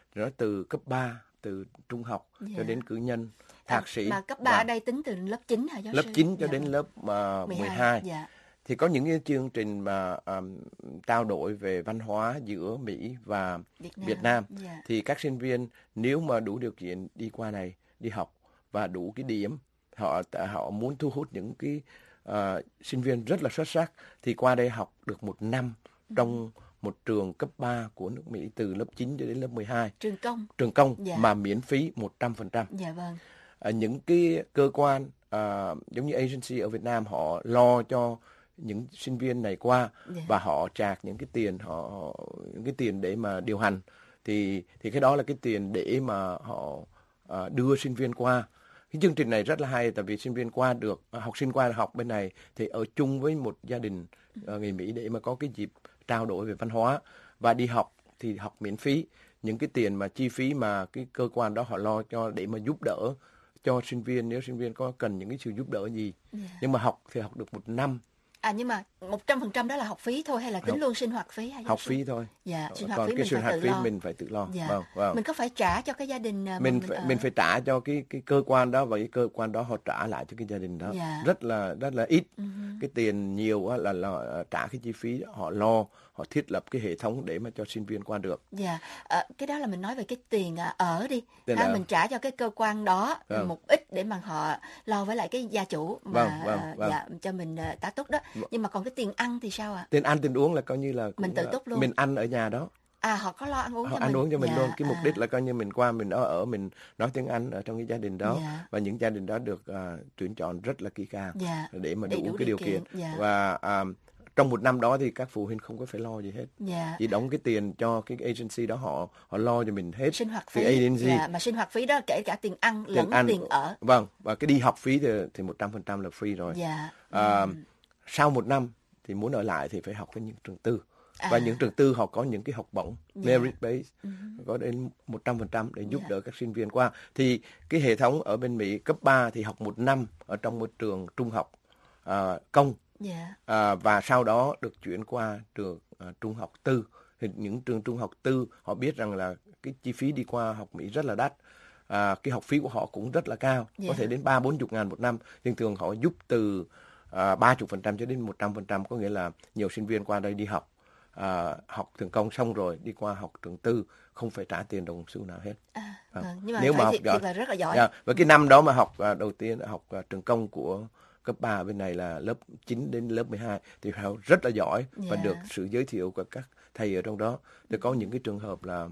nó từ cấp ba, từ trung học Dạ. cho đến cử nhân, thạc sĩ. Mà cấp ba và ở đây tính từ lớp chín hả giáo lớp sư? chín cho Dạ đến vâng. lớp uh, mười hai. Dạ. Thì có những cái chương trình mà um, trao đổi về văn hóa giữa Mỹ và Việt Nam. Việt Nam. Dạ. Thì các sinh viên nếu mà đủ điều kiện đi qua này đi học và đủ cái điểm, họ họ muốn thu hút những cái uh, sinh viên rất là xuất sắc thì qua đây học được một năm trong một trường cấp ba của nước Mỹ từ lớp chín cho đến lớp mười hai. Trường công. Trường công Dạ. mà miễn phí một trăm phần trăm. Dạ vâng. À, những cái cơ quan à, giống như agency ở Việt Nam họ lo cho những sinh viên này qua Dạ. và họ trả những cái tiền họ những cái tiền để mà điều hành thì thì cái đó là cái tiền để mà họ à, đưa sinh viên qua. Cái chương trình này rất là hay tại vì sinh viên qua được học sinh qua học bên này thì ở chung với một gia đình à, người Mỹ để mà có cái dịp trao đổi về văn hóa và đi học thì học miễn phí. Những cái tiền mà chi phí mà cái cơ quan đó họ lo cho để mà giúp đỡ cho sinh viên nếu sinh viên có cần những cái sự giúp đỡ gì. Dạ. Nhưng mà học thì học được một năm. À nhưng mà một trăm phần trăm đó là học phí thôi hay là tính Học- luôn sinh hoạt phí hay giáo Học sư? phí thôi. Dạ, sinh hoạt Còn phí cái mình sinh phải hoạt tự phí lo. mình phải tự lo. Dạ. Vâng, vâng. Mình có phải trả cho cái gia đình à, mà mình mình phải, ở? mình phải trả cho cái cái cơ quan đó và cái cơ quan đó họ trả lại cho cái gia đình đó. Dạ. Rất là rất là ít. Uh-huh. Cái tiền nhiều á là, là trả cái chi phí họ lo, họ thiết lập cái hệ thống để mà cho sinh viên qua được. Dạ, à, cái đó là mình nói về cái tiền à, ở đi. Tiền Ha, ở. mình trả cho cái cơ quan đó Vâng. một ít để mà họ lo với lại cái gia chủ mà Vâng, vâng, à, vâng. dạ cho mình à, tá túc đó. Nhưng mà còn cái tiền ăn thì sao ạ? Tiền ăn tiền uống là coi như là cũng Mình tự là- túc luôn. Mình ăn ở nhà đó. À họ có lo ăn uống Họ cho ăn mình. uống cho mình Dạ, luôn. Cái mục à, đích là coi như mình qua mình ở ở mình nói tiếng Anh ở trong cái gia đình đó Dạ. và những gia đình đó được à, tuyển chọn rất là kỹ càng Dạ. để mà Đầy đủ, đủ cái điều điều kiện, kiện, dạ. và à, trong một năm đó thì các phụ huynh không có phải lo gì hết, Dạ. chỉ đóng cái tiền cho cái agency đó, họ họ lo cho mình hết Sinh hoạt cái phí. agency. Dạ, mà sinh hoạt phí đó kể cả tiền ăn lẫn Tiền ăn. tiền ở. Vâng, và cái đi học phí thì thì một trăm phần trăm là free rồi. Dạ. À, sau một năm thì muốn ở lại thì phải học với những trường tư. Và À. những trường tư họ có những cái học bổng Dạ. merit based, có đến một trăm phần trăm để giúp Dạ. đỡ các sinh viên qua. Thì cái hệ thống ở bên Mỹ cấp ba thì học một năm ở trong một trường trung học à, công, Dạ. à, và sau đó được chuyển qua trường à, trung học tư. Thì những trường trung học tư họ biết rằng là cái chi phí đi qua học Mỹ rất là đắt. À, cái học phí của họ cũng rất là cao, Dạ. có thể đến ba bốn chục ngàn một năm. Nhưng thường họ giúp từ ba chục phần trăm cho đến một trăm phần trăm, có nghĩa là nhiều sinh viên qua đây đi học à, học trường công xong rồi đi qua học trường tư không phải trả tiền đồng xu nào hết. À, Vâng. vâng. Nhưng mà Nếu phải mà học thiệt, giỏi. thiệt là rất là giỏi. Dạ, và cái năm đó mà học à, đầu tiên học à, trường công của cấp ba ở bên này là lớp chín đến lớp mười hai thì phải học rất là giỏi và Dạ. được sự giới thiệu của các thầy ở trong đó. Thì có những cái trường hợp là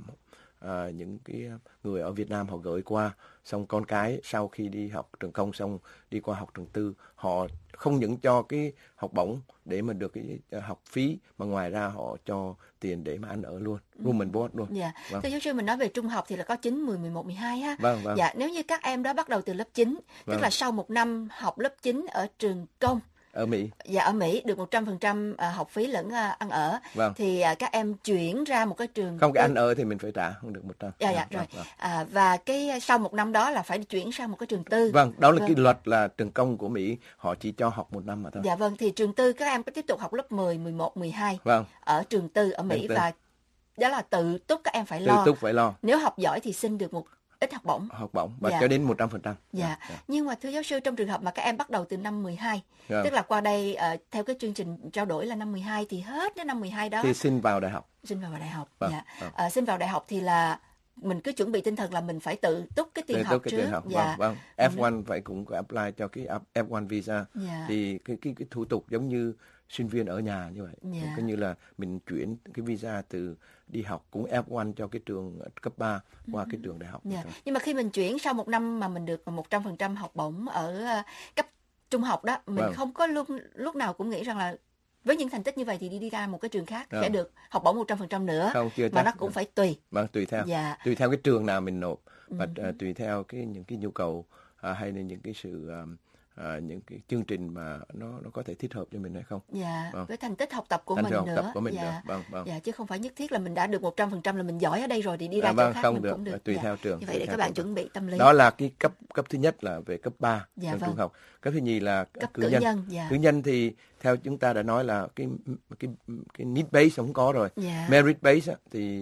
à, những cái người ở Việt Nam họ gửi qua, xong con cái sau khi đi học trường công xong đi qua học trường tư, họ không những cho cái học bổng để mà được cái à, học phí mà ngoài ra họ cho tiền để mà ăn ở luôn, room and board luôn. Dạ. Vâng. Thưa giáo sư, mình nói về trung học thì là có chín, mười, mười một, mười hai ha. Vâng, vâng. Dạ, nếu như các em đó bắt đầu từ lớp chín, tức Vâng. là sau một năm học lớp chín ở trường công, Ở Mỹ. dạ ở Mỹ được một trăm phần trăm à, học phí lẫn à, ăn ở, Vâng. thì à, các em chuyển ra một cái trường Không, cái tư- ăn ở thì mình phải trả, không được một trăm. Dạ dạ rồi. À, và cái à, sau một năm đó là phải chuyển sang một cái trường tư. Vâng, đó là Vâng. cái luật là trường công của Mỹ, họ chỉ cho học một năm mà thôi. Dạ vâng, thì trường tư các em có tiếp tục học lớp mười, mười một, mười hai Vâng, ở trường tư ở Mỹ Trường tư. và đó là tự túc các em phải tự lo. túc phải lo Nếu học giỏi thì xin được một ít học bổng. học bổng và Dạ. cho đến một trăm phần trăm. Dạ. Nhưng mà thưa giáo sư, trong trường hợp mà các em bắt đầu từ năm mười hai, Dạ. tức là qua đây ờ, theo cái chương trình trao đổi là năm mười hai thì hết đến năm mười hai đó Thì xin vào đại học. xin vào đại học. Vâng, Dạ. vâng. Ờ, xin vào đại học thì là mình cứ chuẩn bị tinh thần là mình phải tự túc cái tiền Tự học túc cái trước. tiền học. Dạ. Vâng, vâng. ép một phải cũng có apply cho cái ép một visa. Dạ. Thì cái cái cái thủ tục giống như sinh viên ở nhà như vậy. Dạ. Coi như là mình chuyển cái visa từ đi học cũng ép một cho cái trường cấp ba qua cái trường đại học. Dạ. Thôi. Nhưng mà khi mình chuyển sau một năm mà mình được một trăm phần trăm học bổng ở ờ, cấp trung học đó, mình Vâng. không có lúc lúc nào cũng nghĩ rằng là với những thành tích như vậy thì đi đi ra một cái trường khác Vâng. sẽ được học bổng một trăm phần trăm nữa. Không, chưa Mà chắc. nó cũng phải tùy. Vâng, tùy theo. Dạ. Tùy theo cái trường nào mình nộp và à, tùy theo cái những cái nhu cầu à, hay là những cái sự à, à, những cái chương trình mà nó nó có thể thích hợp cho mình hay không. Dạ, Vâng. với thành tích học tập của Thành mình tích học nữa. tập của mình dạ. nữa. Vâng, vâng. Dạ, chứ không phải nhất thiết là mình đã được một trăm phần trăm là mình giỏi ở đây rồi thì đi ra À, chỗ vâng, khác không mình được, cũng được. tùy Dạ. theo trường, Như vậy tùy để theo các bạn trường. chuẩn bị tâm lý. Đó là cái cấp cấp thứ nhất là về cấp ba Dạ, trong vâng. trung học. Cấp thứ nhì là Cấp cử cử nhân. nhân, dạ. Cử nhân thì theo chúng ta đã nói là cái cái cái need base không có rồi. Dạ. Merit base á, thì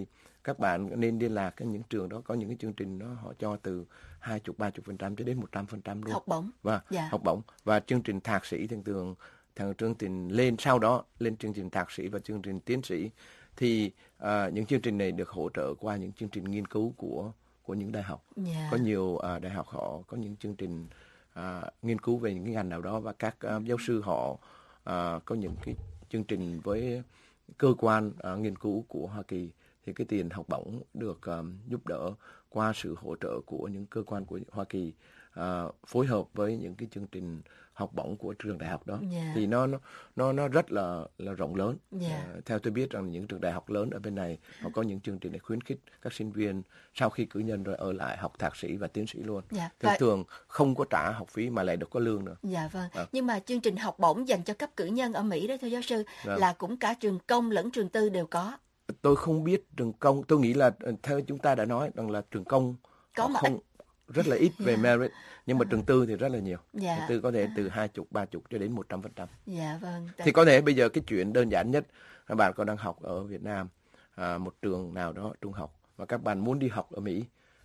các bạn nên liên lạc với những trường đó, có những cái chương trình đó họ cho từ hai mươi, ba mươi phần trăm cho đến một trăm phần trăm luôn. Học bổng. Và Dạ. học bổng và chương trình thạc sĩ thường thường thằng chương trình lên sau đó lên chương trình thạc sĩ và chương trình tiến sĩ thì uh, những chương trình này được hỗ trợ qua những chương trình nghiên cứu của của những đại học. Dạ. Có nhiều uh, đại học họ có những chương trình uh, nghiên cứu về những cái ngành nào đó và các uh, giáo sư họ uh, có những cái chương trình với cơ quan uh, nghiên cứu của Hoa Kỳ thì cái tiền học bổng được um, giúp đỡ qua sự hỗ trợ của những cơ quan của Hoa Kỳ uh, phối hợp với những cái chương trình học bổng của trường đại học đó. Yeah. Thì nó nó nó nó rất là là rộng lớn. Yeah. Uh, theo tôi biết rằng những trường đại học lớn ở bên này họ có những chương trình để khuyến khích các sinh viên sau khi cử nhân rồi ở lại học thạc sĩ và tiến sĩ luôn. Yeah. Thường Và... thường không có trả học phí mà lại được có lương nữa. Dạ vâng. À. Nhưng mà chương trình học bổng dành cho cấp cử nhân ở Mỹ đó thưa giáo sư Vâng. là cũng cả trường công lẫn trường tư đều có. Tôi không biết trường công, tôi nghĩ là theo chúng ta đã nói rằng là trường công Có họ mà không rất là ít về Yeah. merit, nhưng mà trường tư thì rất là nhiều. Dạ. Trường tư có thể từ hai mươi, ba mươi cho đến một trăm phần trăm. Dạ vâng. Thì có thể bây giờ cái chuyện đơn giản nhất, các bạn còn đang học ở Việt Nam, à, một trường nào đó trung học và các bạn muốn đi học ở Mỹ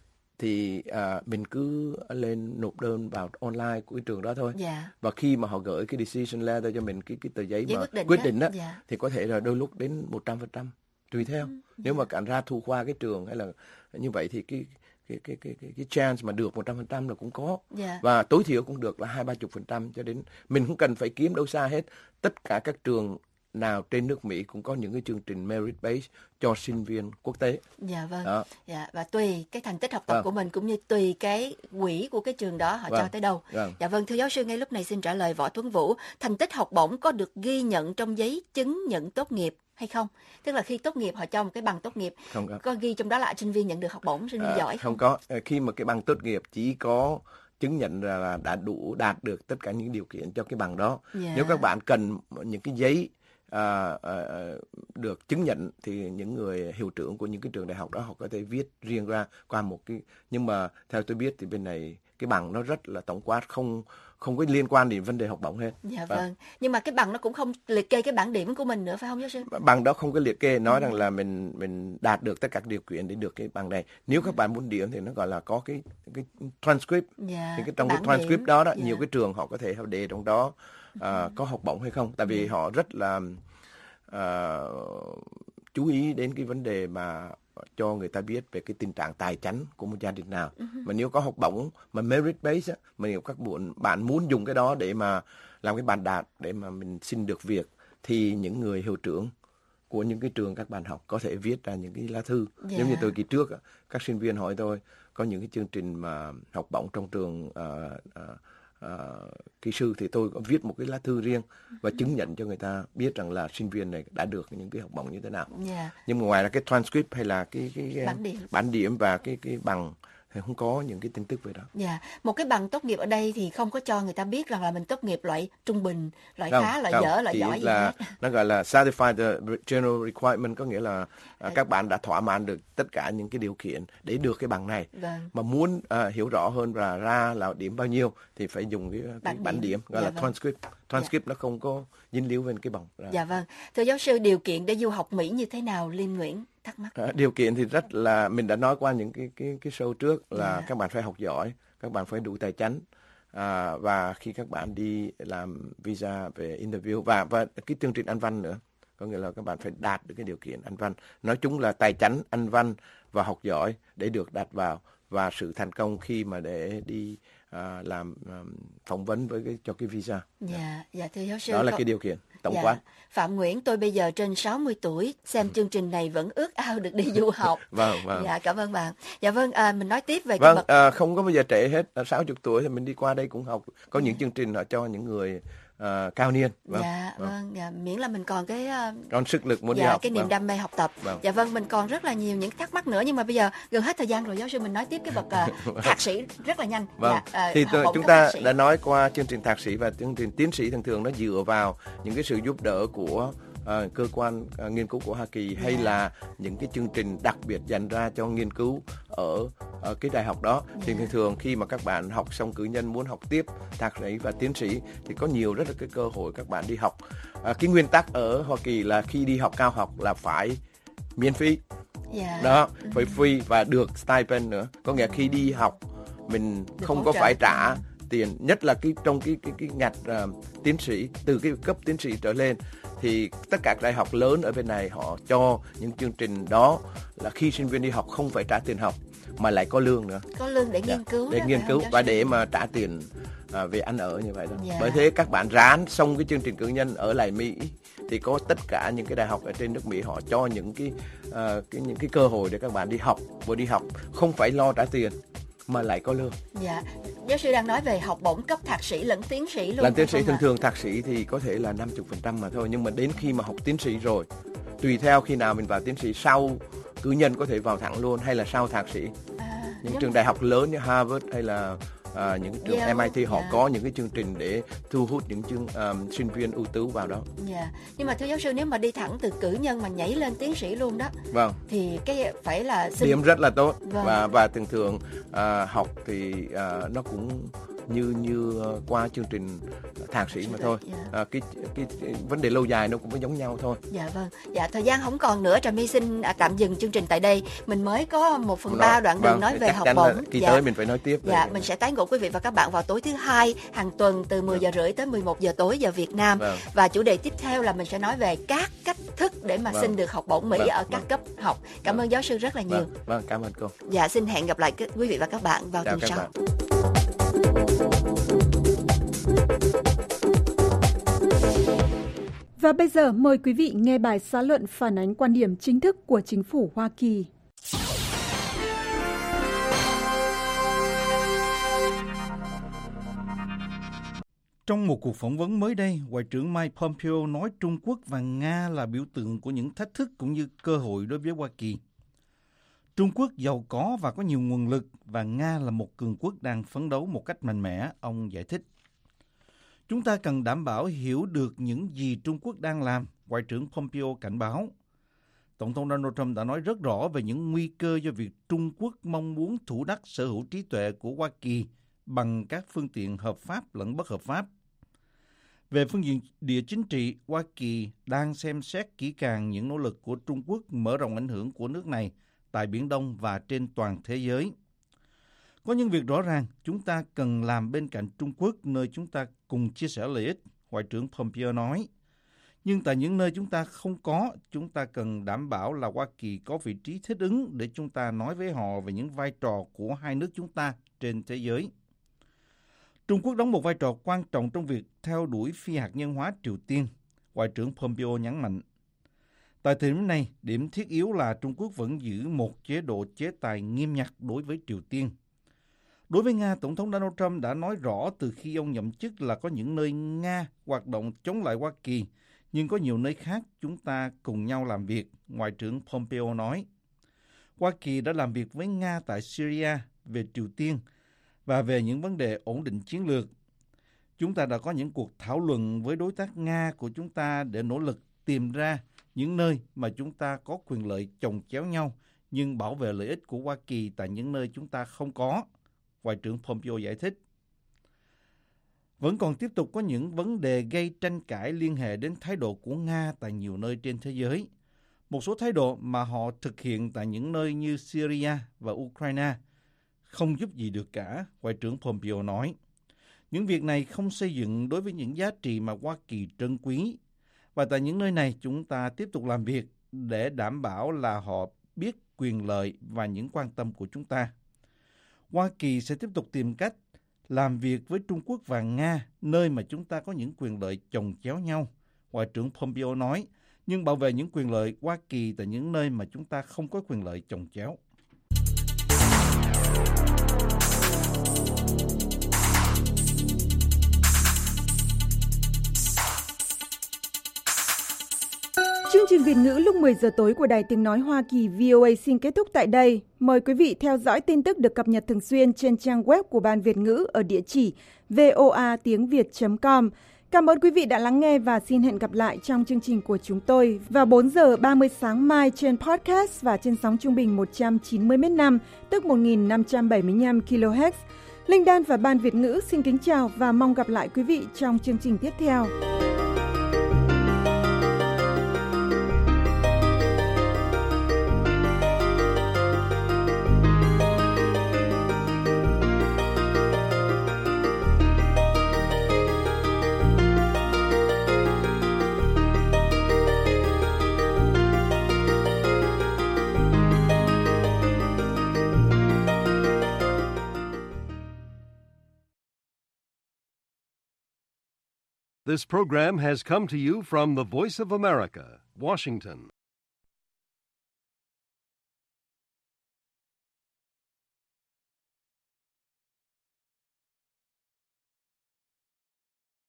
thì à, mình cứ lên nộp đơn vào online của cái trường đó thôi. Dạ. Và khi mà họ gửi cái decision letter cho mình, cái cái tờ giấy Giấy mà quyết định quyết đó. định đó, Dạ. thì có thể là đôi lúc đến một trăm phần trăm tùy theo. Nếu mà cản ra thu khoa cái trường hay là như vậy thì cái cái cái cái cái, cái chance mà được một trăm phần trăm là cũng có. Dạ. Và tối thiểu cũng được là hai ba chục phần trăm cho đến mình không cần phải kiếm đâu xa hết. Tất cả các trường nào trên nước Mỹ cũng có những cái chương trình merit based cho sinh viên quốc tế. Dạ vâng. Đó. Dạ, và tùy cái thành tích học tập Vâng. của mình cũng như tùy cái quỹ của cái trường đó họ Vâng. cho tới đâu. Vâng. Dạ vâng, thưa giáo sư ngay lúc này xin trả lời Võ Tuấn Vũ, thành tích học bổng có được ghi nhận trong giấy chứng nhận tốt nghiệp hay không? Tức là khi tốt nghiệp họ cho một cái bằng tốt nghiệp, Không có. có ghi trong đó là sinh viên nhận được học bổng, sinh viên À, giỏi không có. À, khi mà cái bằng tốt nghiệp chỉ có chứng nhận ra là đã đủ đạt được tất cả những điều kiện cho cái bằng đó. Dạ. Nếu các bạn cần những cái giấy à, à, được chứng nhận thì những người hiệu trưởng của những cái trường đại học đó họ có thể viết riêng ra qua một cái, nhưng mà theo tôi biết thì bên này cái bằng nó rất là tổng quát, không không có liên quan đến vấn đề học bổng hết. Dạ Và vâng. Nhưng mà cái bằng nó cũng không liệt kê cái bảng điểm của mình nữa phải không giáo sư? bằng đó không có liệt kê nói rằng là mình mình đạt được tất cả các điều kiện để được cái bằng này. Nếu các bạn muốn điểm thì nó gọi là có cái cái transcript. Dạ. Thì cái trong cái Bảng transcript điểm. đó đó, Dạ. nhiều cái trường họ có thể họ đề trong đó à, có học bổng hay không, tại vì họ rất là à, chú ý đến cái vấn đề mà cho người ta biết về cái tình trạng tài chánh của một gia đình nào. Mà nếu có học bổng mà merit based á, mà nếu các bạn bạn muốn dùng cái đó để mà làm cái bàn đạp để mà mình xin được việc thì những người hiệu trưởng của những cái trường các bạn học có thể viết ra những cái lá thư. Dạ. Giống như từ kỳ trước á, các sinh viên hỏi tôi có những cái chương trình mà học bổng trong trường uh, uh, uh, kỹ sư thì tôi có viết một cái lá thư riêng và chứng nhận cho người ta biết rằng là sinh viên này đã được những cái học bổng như thế nào. Dạ. Nhưng mà ngoài ra cái transcript hay là cái cái, cái Bản điểm. bản điểm và cái cái bằng thì không có những cái tin tức về đó. Dạ, một cái bằng tốt nghiệp ở đây thì không có cho người ta biết rằng là mình tốt nghiệp loại trung bình, loại Không, khá, loại không, dở, loại chỉ giỏi gì là hết. nó gọi là Certified General Requirement, có nghĩa là à, các bạn đã thỏa mãn được tất cả những cái điều kiện để được cái bằng này. Vâng. Mà muốn à, hiểu rõ hơn và ra là điểm bao nhiêu thì phải dùng cái, cái Bản bản điểm. điểm gọi Dạ là vâng. transcript. Transcript nó không có dính líu với cái bằng. Dạ vâng. Thưa giáo sư, điều kiện để du học Mỹ như thế nào? Liên Nguyễn thắc mắc. À, điều kiện thì rất là, mình đã nói qua những cái cái cái show trước là Dạ. các bạn phải học giỏi, các bạn phải đủ tài chánh, à, và khi các bạn đi làm visa về interview và và cái chương trình Anh văn nữa, có nghĩa là các bạn phải đạt được cái điều kiện Anh văn. Nói chung là tài chánh, Anh văn và học giỏi để được đặt vào, và sự thành công khi mà để đi à, làm um, phỏng vấn với cái, cho cái visa. Dạ, dạ thưa giáo sư. Đó là có- cái điều kiện tổng dạ. quát. Phạm Nguyễn, tôi bây giờ trên sáu mươi tuổi, xem chương trình này vẫn ước ao được đi du học. Vâng, vâng. Dạ, cảm ơn bạn. Dạ vâng, à, mình nói tiếp về cái Vâng, bậc. à, không có bao giờ trễ hết. À, sáu mươi tuổi thì mình đi qua đây cũng học. Có những chương trình họ cho những người à, cao niên. Vâng, Dạ, vâng. vâng, dạ, miễn là mình còn cái à, Còn sức lực muốn đi dạ, học. cái niềm vâng. đam mê học tập. Vâng. Dạ vâng, mình còn rất là nhiều những thắc mắc nữa, nhưng mà bây giờ gần hết thời gian rồi giáo sư, mình nói tiếp cái bậc à, thạc sĩ rất là nhanh. Vâng, Dạ, à, thì học tôi- bổng chúng cấp ta thạc sĩ. đã nói qua chương trình thạc sĩ và chương trình tiến sĩ thường thường nó dựa vào những cái sự giúp đỡ của ờ, cơ quan ờ, nghiên cứu của Hoa Kỳ, hay Dạ. là những cái chương trình đặc biệt dành ra cho nghiên cứu ở, ở cái đại học đó. Thì Dạ. thường thường khi mà các bạn học xong cử nhân muốn học tiếp thạc sĩ và tiến sĩ thì có nhiều rất là cái cơ hội các bạn đi học. À, cái nguyên tắc ở Hoa Kỳ là khi đi học cao học là phải miễn phí. Yeah. Đó, phải free và được stipend nữa. Có nghĩa khi đi học mình Được không hỗ có trợ. phải trả tiền, nhất là cái trong cái cái cái ngạch uh, tiến sĩ, từ cái cấp tiến sĩ trở lên thì tất cả các đại học lớn ở bên này họ cho những chương trình đó là khi sinh viên đi học không phải trả tiền học mà lại có lương nữa. Có lương để nghiên cứu Để đó, nghiên phải cứu không, và giáo sư? để mà trả tiền à, về ăn ở như vậy đó. Dạ. Bởi thế các bạn ráng xong cái chương trình cử nhân ở lại Mỹ thì có tất cả những cái đại học ở trên nước Mỹ họ cho những cái, uh, cái những cái cơ hội để các bạn đi học, vừa đi học không phải lo trả tiền mà lại có lương. Dạ, giáo sư đang nói về học bổng cấp thạc sĩ lẫn tiến sĩ luôn. Làm tiến sĩ phải không thường ạ? thường thạc sĩ thì có thể là năm mươi phần trăm mà thôi, nhưng mà đến khi mà học tiến sĩ rồi, tùy theo khi nào mình vào tiến sĩ, sau cử nhân có thể vào thẳng luôn hay là sau thạc sĩ. À, Những nhưng trường đại học lớn như Harvard hay là à, những trường Yale, em I T họ dạ. có những cái chương trình để thu hút những chương um, sinh viên ưu tú vào đó. Dạ, nhưng mà thưa giáo sư, nếu mà đi thẳng từ cử nhân mà nhảy lên tiến sĩ luôn đó Vâng, thì cái phải là xin điểm rất là tốt. Vâng. và và thường thường à, học thì à, nó cũng như như uh, qua chương trình thạc sĩ mà thôi. Dạ. À, cái, cái cái vấn đề lâu dài nó cũng giống nhau thôi. Dạ vâng, dạ thời gian không còn nữa, Trà My xin à, tạm dừng chương trình tại đây. Mình mới có một phần ba đoạn đường Vâng, nói thì về chắc học chắn là bổng. kỳ Dạ. tới mình phải nói tiếp. về Dạ, cái- mình sẽ tái ngộ quý vị và các bạn vào tối thứ hai hàng tuần từ mười giờ rưỡi tới mười một giờ tối giờ Việt Nam. Vâng. Và chủ đề tiếp theo là mình sẽ nói về các cách thức để mà Vâng. xin được học bổng Mỹ Vâng, ở các vâng. cấp học. Cảm Vâng. ơn giáo sư rất là nhiều. Vâng, vâng, cảm ơn cô. Dạ, xin hẹn gặp lại quý vị và các bạn vào Chào tuần các sau. bạn. Và bây giờ mời quý vị nghe bài xã luận phản ánh quan điểm chính thức của chính phủ Hoa Kỳ. Trong một cuộc phỏng vấn mới đây, Ngoại trưởng Mike Pompeo nói Trung Quốc và Nga là biểu tượng của những thách thức cũng như cơ hội đối với Hoa Kỳ. Trung Quốc giàu có và có nhiều nguồn lực và Nga là một cường quốc đang phấn đấu một cách mạnh mẽ, ông giải thích. Chúng ta cần đảm bảo hiểu được những gì Trung Quốc đang làm, Ngoại trưởng Pompeo cảnh báo. Tổng thống Donald Trump đã nói rất rõ về những nguy cơ do việc Trung Quốc mong muốn thủ đắc sở hữu trí tuệ của Hoa Kỳ bằng các phương tiện hợp pháp lẫn bất hợp pháp. Về phương diện địa chính trị, Hoa Kỳ đang xem xét kỹ càng những nỗ lực của Trung Quốc mở rộng ảnh hưởng của nước này tại Biển Đông và trên toàn thế giới. Có những việc rõ ràng chúng ta cần làm bên cạnh Trung Quốc nơi chúng ta cùng chia sẻ lợi ích, Ngoại trưởng Pompeo nói. Nhưng tại những nơi chúng ta không có, chúng ta cần đảm bảo là Hoa Kỳ có vị trí thích ứng để chúng ta nói với họ về những vai trò của hai nước chúng ta trên thế giới. Trung Quốc đóng một vai trò quan trọng trong việc theo đuổi phi hạt nhân hóa Triều Tiên, Ngoại trưởng Pompeo nhấn mạnh. Tại thời điểm này, điểm thiết yếu là Trung Quốc vẫn giữ một chế độ chế tài nghiêm ngặt đối với Triều Tiên. Đối với Nga, Tổng thống Donald Trump đã nói rõ từ khi ông nhậm chức là có những nơi Nga hoạt động chống lại Hoa Kỳ, nhưng có nhiều nơi khác chúng ta cùng nhau làm việc, Ngoại trưởng Pompeo nói. Hoa Kỳ đã làm việc với Nga tại Syria về Triều Tiên và về những vấn đề ổn định chiến lược. Chúng ta đã có những cuộc thảo luận với đối tác Nga của chúng ta để nỗ lực tìm ra những nơi mà chúng ta có quyền lợi chồng chéo nhau, nhưng bảo vệ lợi ích của Hoa Kỳ tại những nơi chúng ta không có, Ngoại trưởng Pompeo giải thích. Vẫn còn tiếp tục có những vấn đề gây tranh cãi liên hệ đến thái độ của Nga tại nhiều nơi trên thế giới. Một số thái độ mà họ thực hiện tại những nơi như Syria và Ukraine không giúp gì được cả, Ngoại trưởng Pompeo nói. Những việc này không xây dựng đối với những giá trị mà Hoa Kỳ trân quý. Và tại những nơi này chúng ta tiếp tục làm việc để đảm bảo là họ biết quyền lợi và những quan tâm của chúng ta. Hoa Kỳ sẽ tiếp tục tìm cách làm việc với Trung Quốc và Nga, nơi mà chúng ta có những quyền lợi chồng chéo nhau, Ngoại trưởng Pompeo nói, nhưng bảo vệ những quyền lợi Hoa Kỳ tại những nơi mà chúng ta không có quyền lợi chồng chéo. Chương trình Việt ngữ lúc mười giờ tối của Đài Tiếng Nói Hoa Kỳ vê o a xin kết thúc tại đây. Mời quý vị theo dõi tin tức được cập nhật thường xuyên trên trang web của Ban Việt ngữ ở địa chỉ voa tiếng việt chấm com. Cảm ơn quý vị đã lắng nghe và xin hẹn gặp lại trong chương trình của chúng tôi vào bốn giờ ba mươi sáng mai trên podcast và trên sóng trung bình một trăm chín mươi mét năm, tức một nghìn năm trăm bảy mươi lăm ki lô héc. Linh Đan và Ban Việt ngữ xin kính chào và mong gặp lại quý vị trong chương trình tiếp theo. This program has come to you from the Voice of America, Washington.